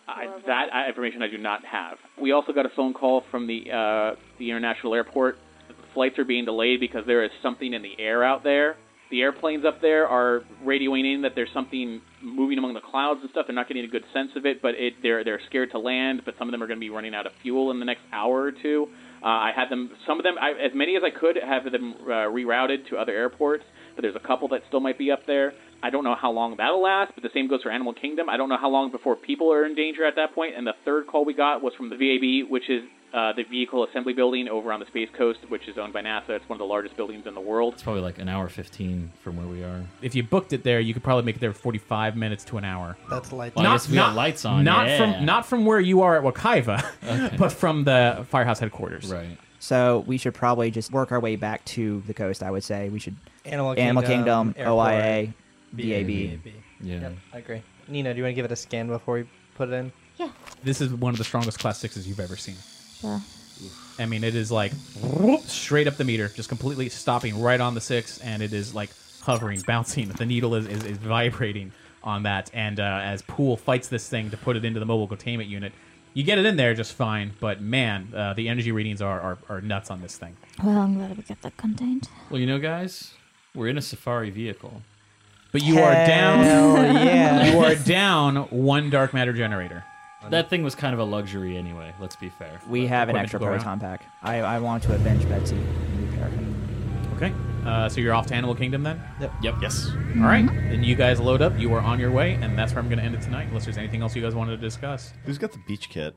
That information I do not have. We also got a phone call from the international airport. Flights are being delayed because there is something in the air out there. The airplanes up there are radioing in that there's something moving among the clouds and stuff. They're not getting a good sense of it, but they're scared to land. But some of them are going to be running out of fuel in the next hour or two. I had them, some of them, as many as I could, have them rerouted to other airports. But there's a couple that still might be up there. I don't know how long that'll last, but the same goes for Animal Kingdom. I don't know how long before people are in danger at that point. And the third call we got was from the VAB, which is the Vehicle Assembly Building over on the Space Coast, which is owned by NASA. It's one of the largest buildings in the world. It's probably like an hour 15 from where we are. If you booked it there, you could probably make it there 45 minutes to an hour. That's light. Well, I guess we got lights on. Not from where you are at Wakaiva, Okay. but from the Firehouse headquarters. Right. So we should probably just work our way back to the coast, I would say. We should Animal Kingdom, Airport, OIA, VAB. Yeah. Yep, I agree. Nina, do you want to give it a scan before we put it in? This is one of the strongest Class 6s you've ever seen. Sure. I mean, it is like whoop, straight up the meter, just completely stopping right on the 6, and it is like hovering, bouncing. The needle is vibrating on that, and as Poole fights this thing to put it into the mobile containment unit, you get it in there just fine, but man, the energy readings are nuts on this thing. Well, I'm glad we get that contained. Well, you know, guys, we're in a safari vehicle. But you are down. Yeah. You are down one dark matter generator. That thing was kind of a luxury anyway, let's be fair. We have an Equipment extra to go proton pack. I want to avenge Betsy and repair him. Okay, so you're off to Animal Kingdom then? Yep. Yes. All right, then you guys load up. You are on your way, and that's where I'm going to end it tonight, unless there's anything else you guys wanted to discuss. Who's got the beach kit?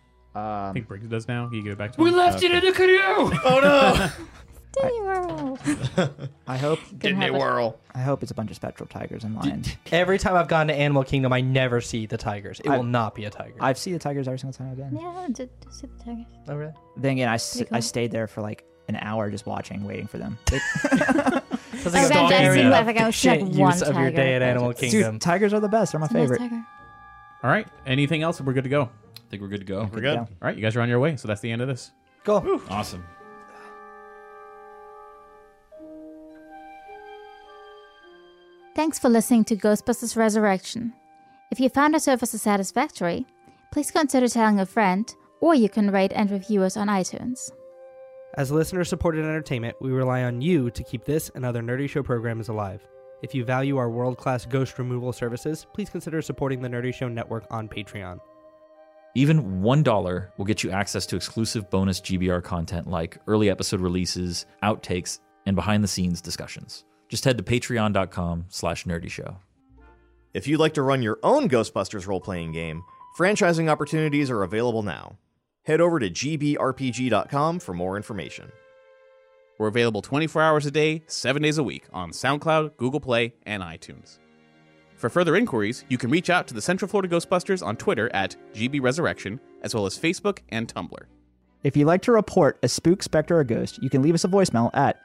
I think Briggs does now. You go back to We him. left it in the canoe! Oh no! Disney World. I hope Didn't have it. whirl. I hope it's a bunch of spectral tigers and lions. Every time I've gone to Animal Kingdom, I never see the tigers. It I- will not be a tiger. I've seen the tigers every single time I've been. Yeah, I did see the tigers. oh, really? Then again, I cool. stayed there for like an hour just watching, waiting for them. Sounds Sometimes a I very seem like I was efficient like one use of your tiger, day at but Animal it's- Kingdom. Dude, tigers are the best. They're my It's a nice favorite. tiger. All right, anything else? We're good to go. All I think we're good to go. We're good. Yeah. right, you guys are on your way, so that's the end of this. Go. Awesome. Thanks for listening to Ghostbusters Resurrection. If you found our services satisfactory, please consider telling a friend, or you can rate and review us on iTunes. As listener-supported entertainment, we rely on you to keep this and other Nerdy Show programs alive. If you value our world-class ghost removal services, please consider supporting the Nerdy Show Network on Patreon. Even $1 will get you access to exclusive bonus GBR content like early episode releases, outtakes, and behind-the-scenes discussions. Just head to patreon.com/nerdyshow. If you'd like to run your own Ghostbusters role-playing game, franchising opportunities are available now. Head over to gbrpg.com for more information. We're available 24 hours a day, 7 days a week on SoundCloud, Google Play, and iTunes. For further inquiries, you can reach out to the Central Florida Ghostbusters on Twitter at GBResurrection, as well as Facebook and Tumblr. If you'd like to report a spook, specter, or ghost, you can leave us a voicemail at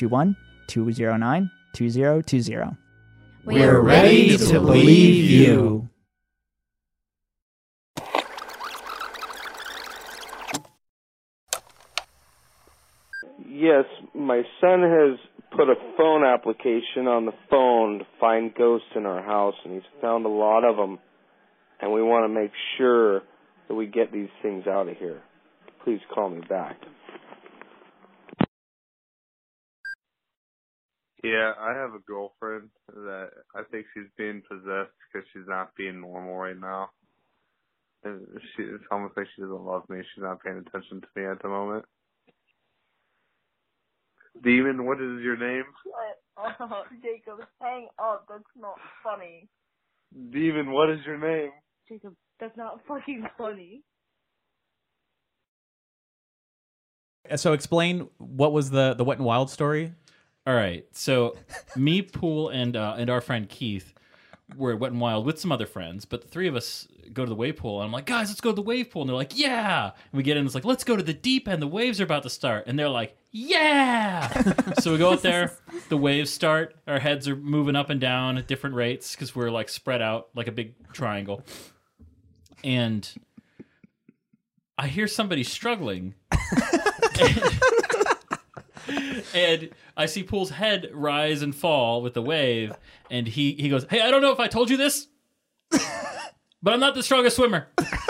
321-209-2020. We're ready to believe you. Yes, my son has put a phone application on the phone to find ghosts in our house, and he's found a lot of them, and we want to make sure that we get these things out of here. Please call me back. Yeah, I have a girlfriend that I think she's being possessed because she's not being normal right now. And it's almost like she doesn't love me. She's not paying attention to me at the moment. Demon, what is your name? Oh, Jacob, hang up. That's not funny. Demon, what is your name? Jacob, that's not fucking funny. So explain what was the Wet and Wild story. All right, so me, Poole, and our friend Keith we're at Wet and Wild with some other friends, but the three of us go to the wave pool, and I'm like, guys, let's go to the wave pool. And they're like, yeah. And we get in, it's like, let's go to the deep end. The waves are about to start. And they're like, yeah. So we go out there, the waves start, our heads are moving up and down at different rates because we're like spread out like a big triangle. And I hear somebody struggling. And I see Pool's head rise and fall with the wave, and he goes, hey, I don't know if I told you this, but I'm not the strongest swimmer.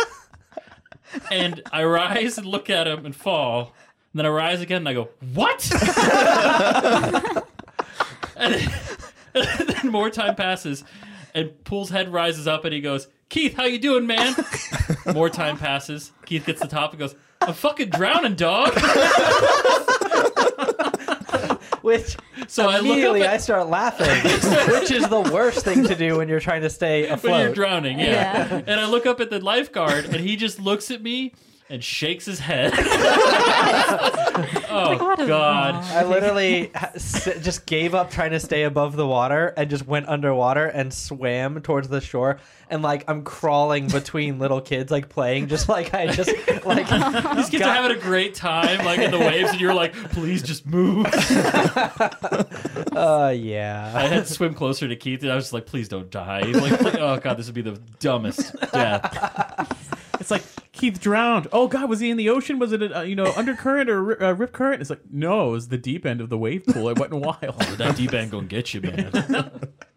And I rise and look at him and fall, and then I rise again and I go, what? and then more time passes, and Pool's head rises up and he goes, Keith, how you doing, man? More time passes. Keith gets to the top and goes, I'm fucking drowning, dog. Which so immediately I start laughing, which is the worst thing to do when you're trying to stay afloat. When you're drowning, yeah. And I look up at the lifeguard, and he just looks at me and shakes his head. Oh, God. I literally just gave up trying to stay above the water and just went underwater and swam towards the shore. And, like, I'm crawling between little kids, like, playing, just like I just, like... These kids are having a great time, like, in the waves, and you're like, please just move. Yeah. I had to swim closer to Keith, and I was just like, please don't die. Like, oh, God, this would be the dumbest death. It's like, Keith drowned. Oh, God, was he in the ocean? Was it, undercurrent or rip current? It's like, no, it was the deep end of the wave pool. I went wild. Oh, that deep end gonna get you, man.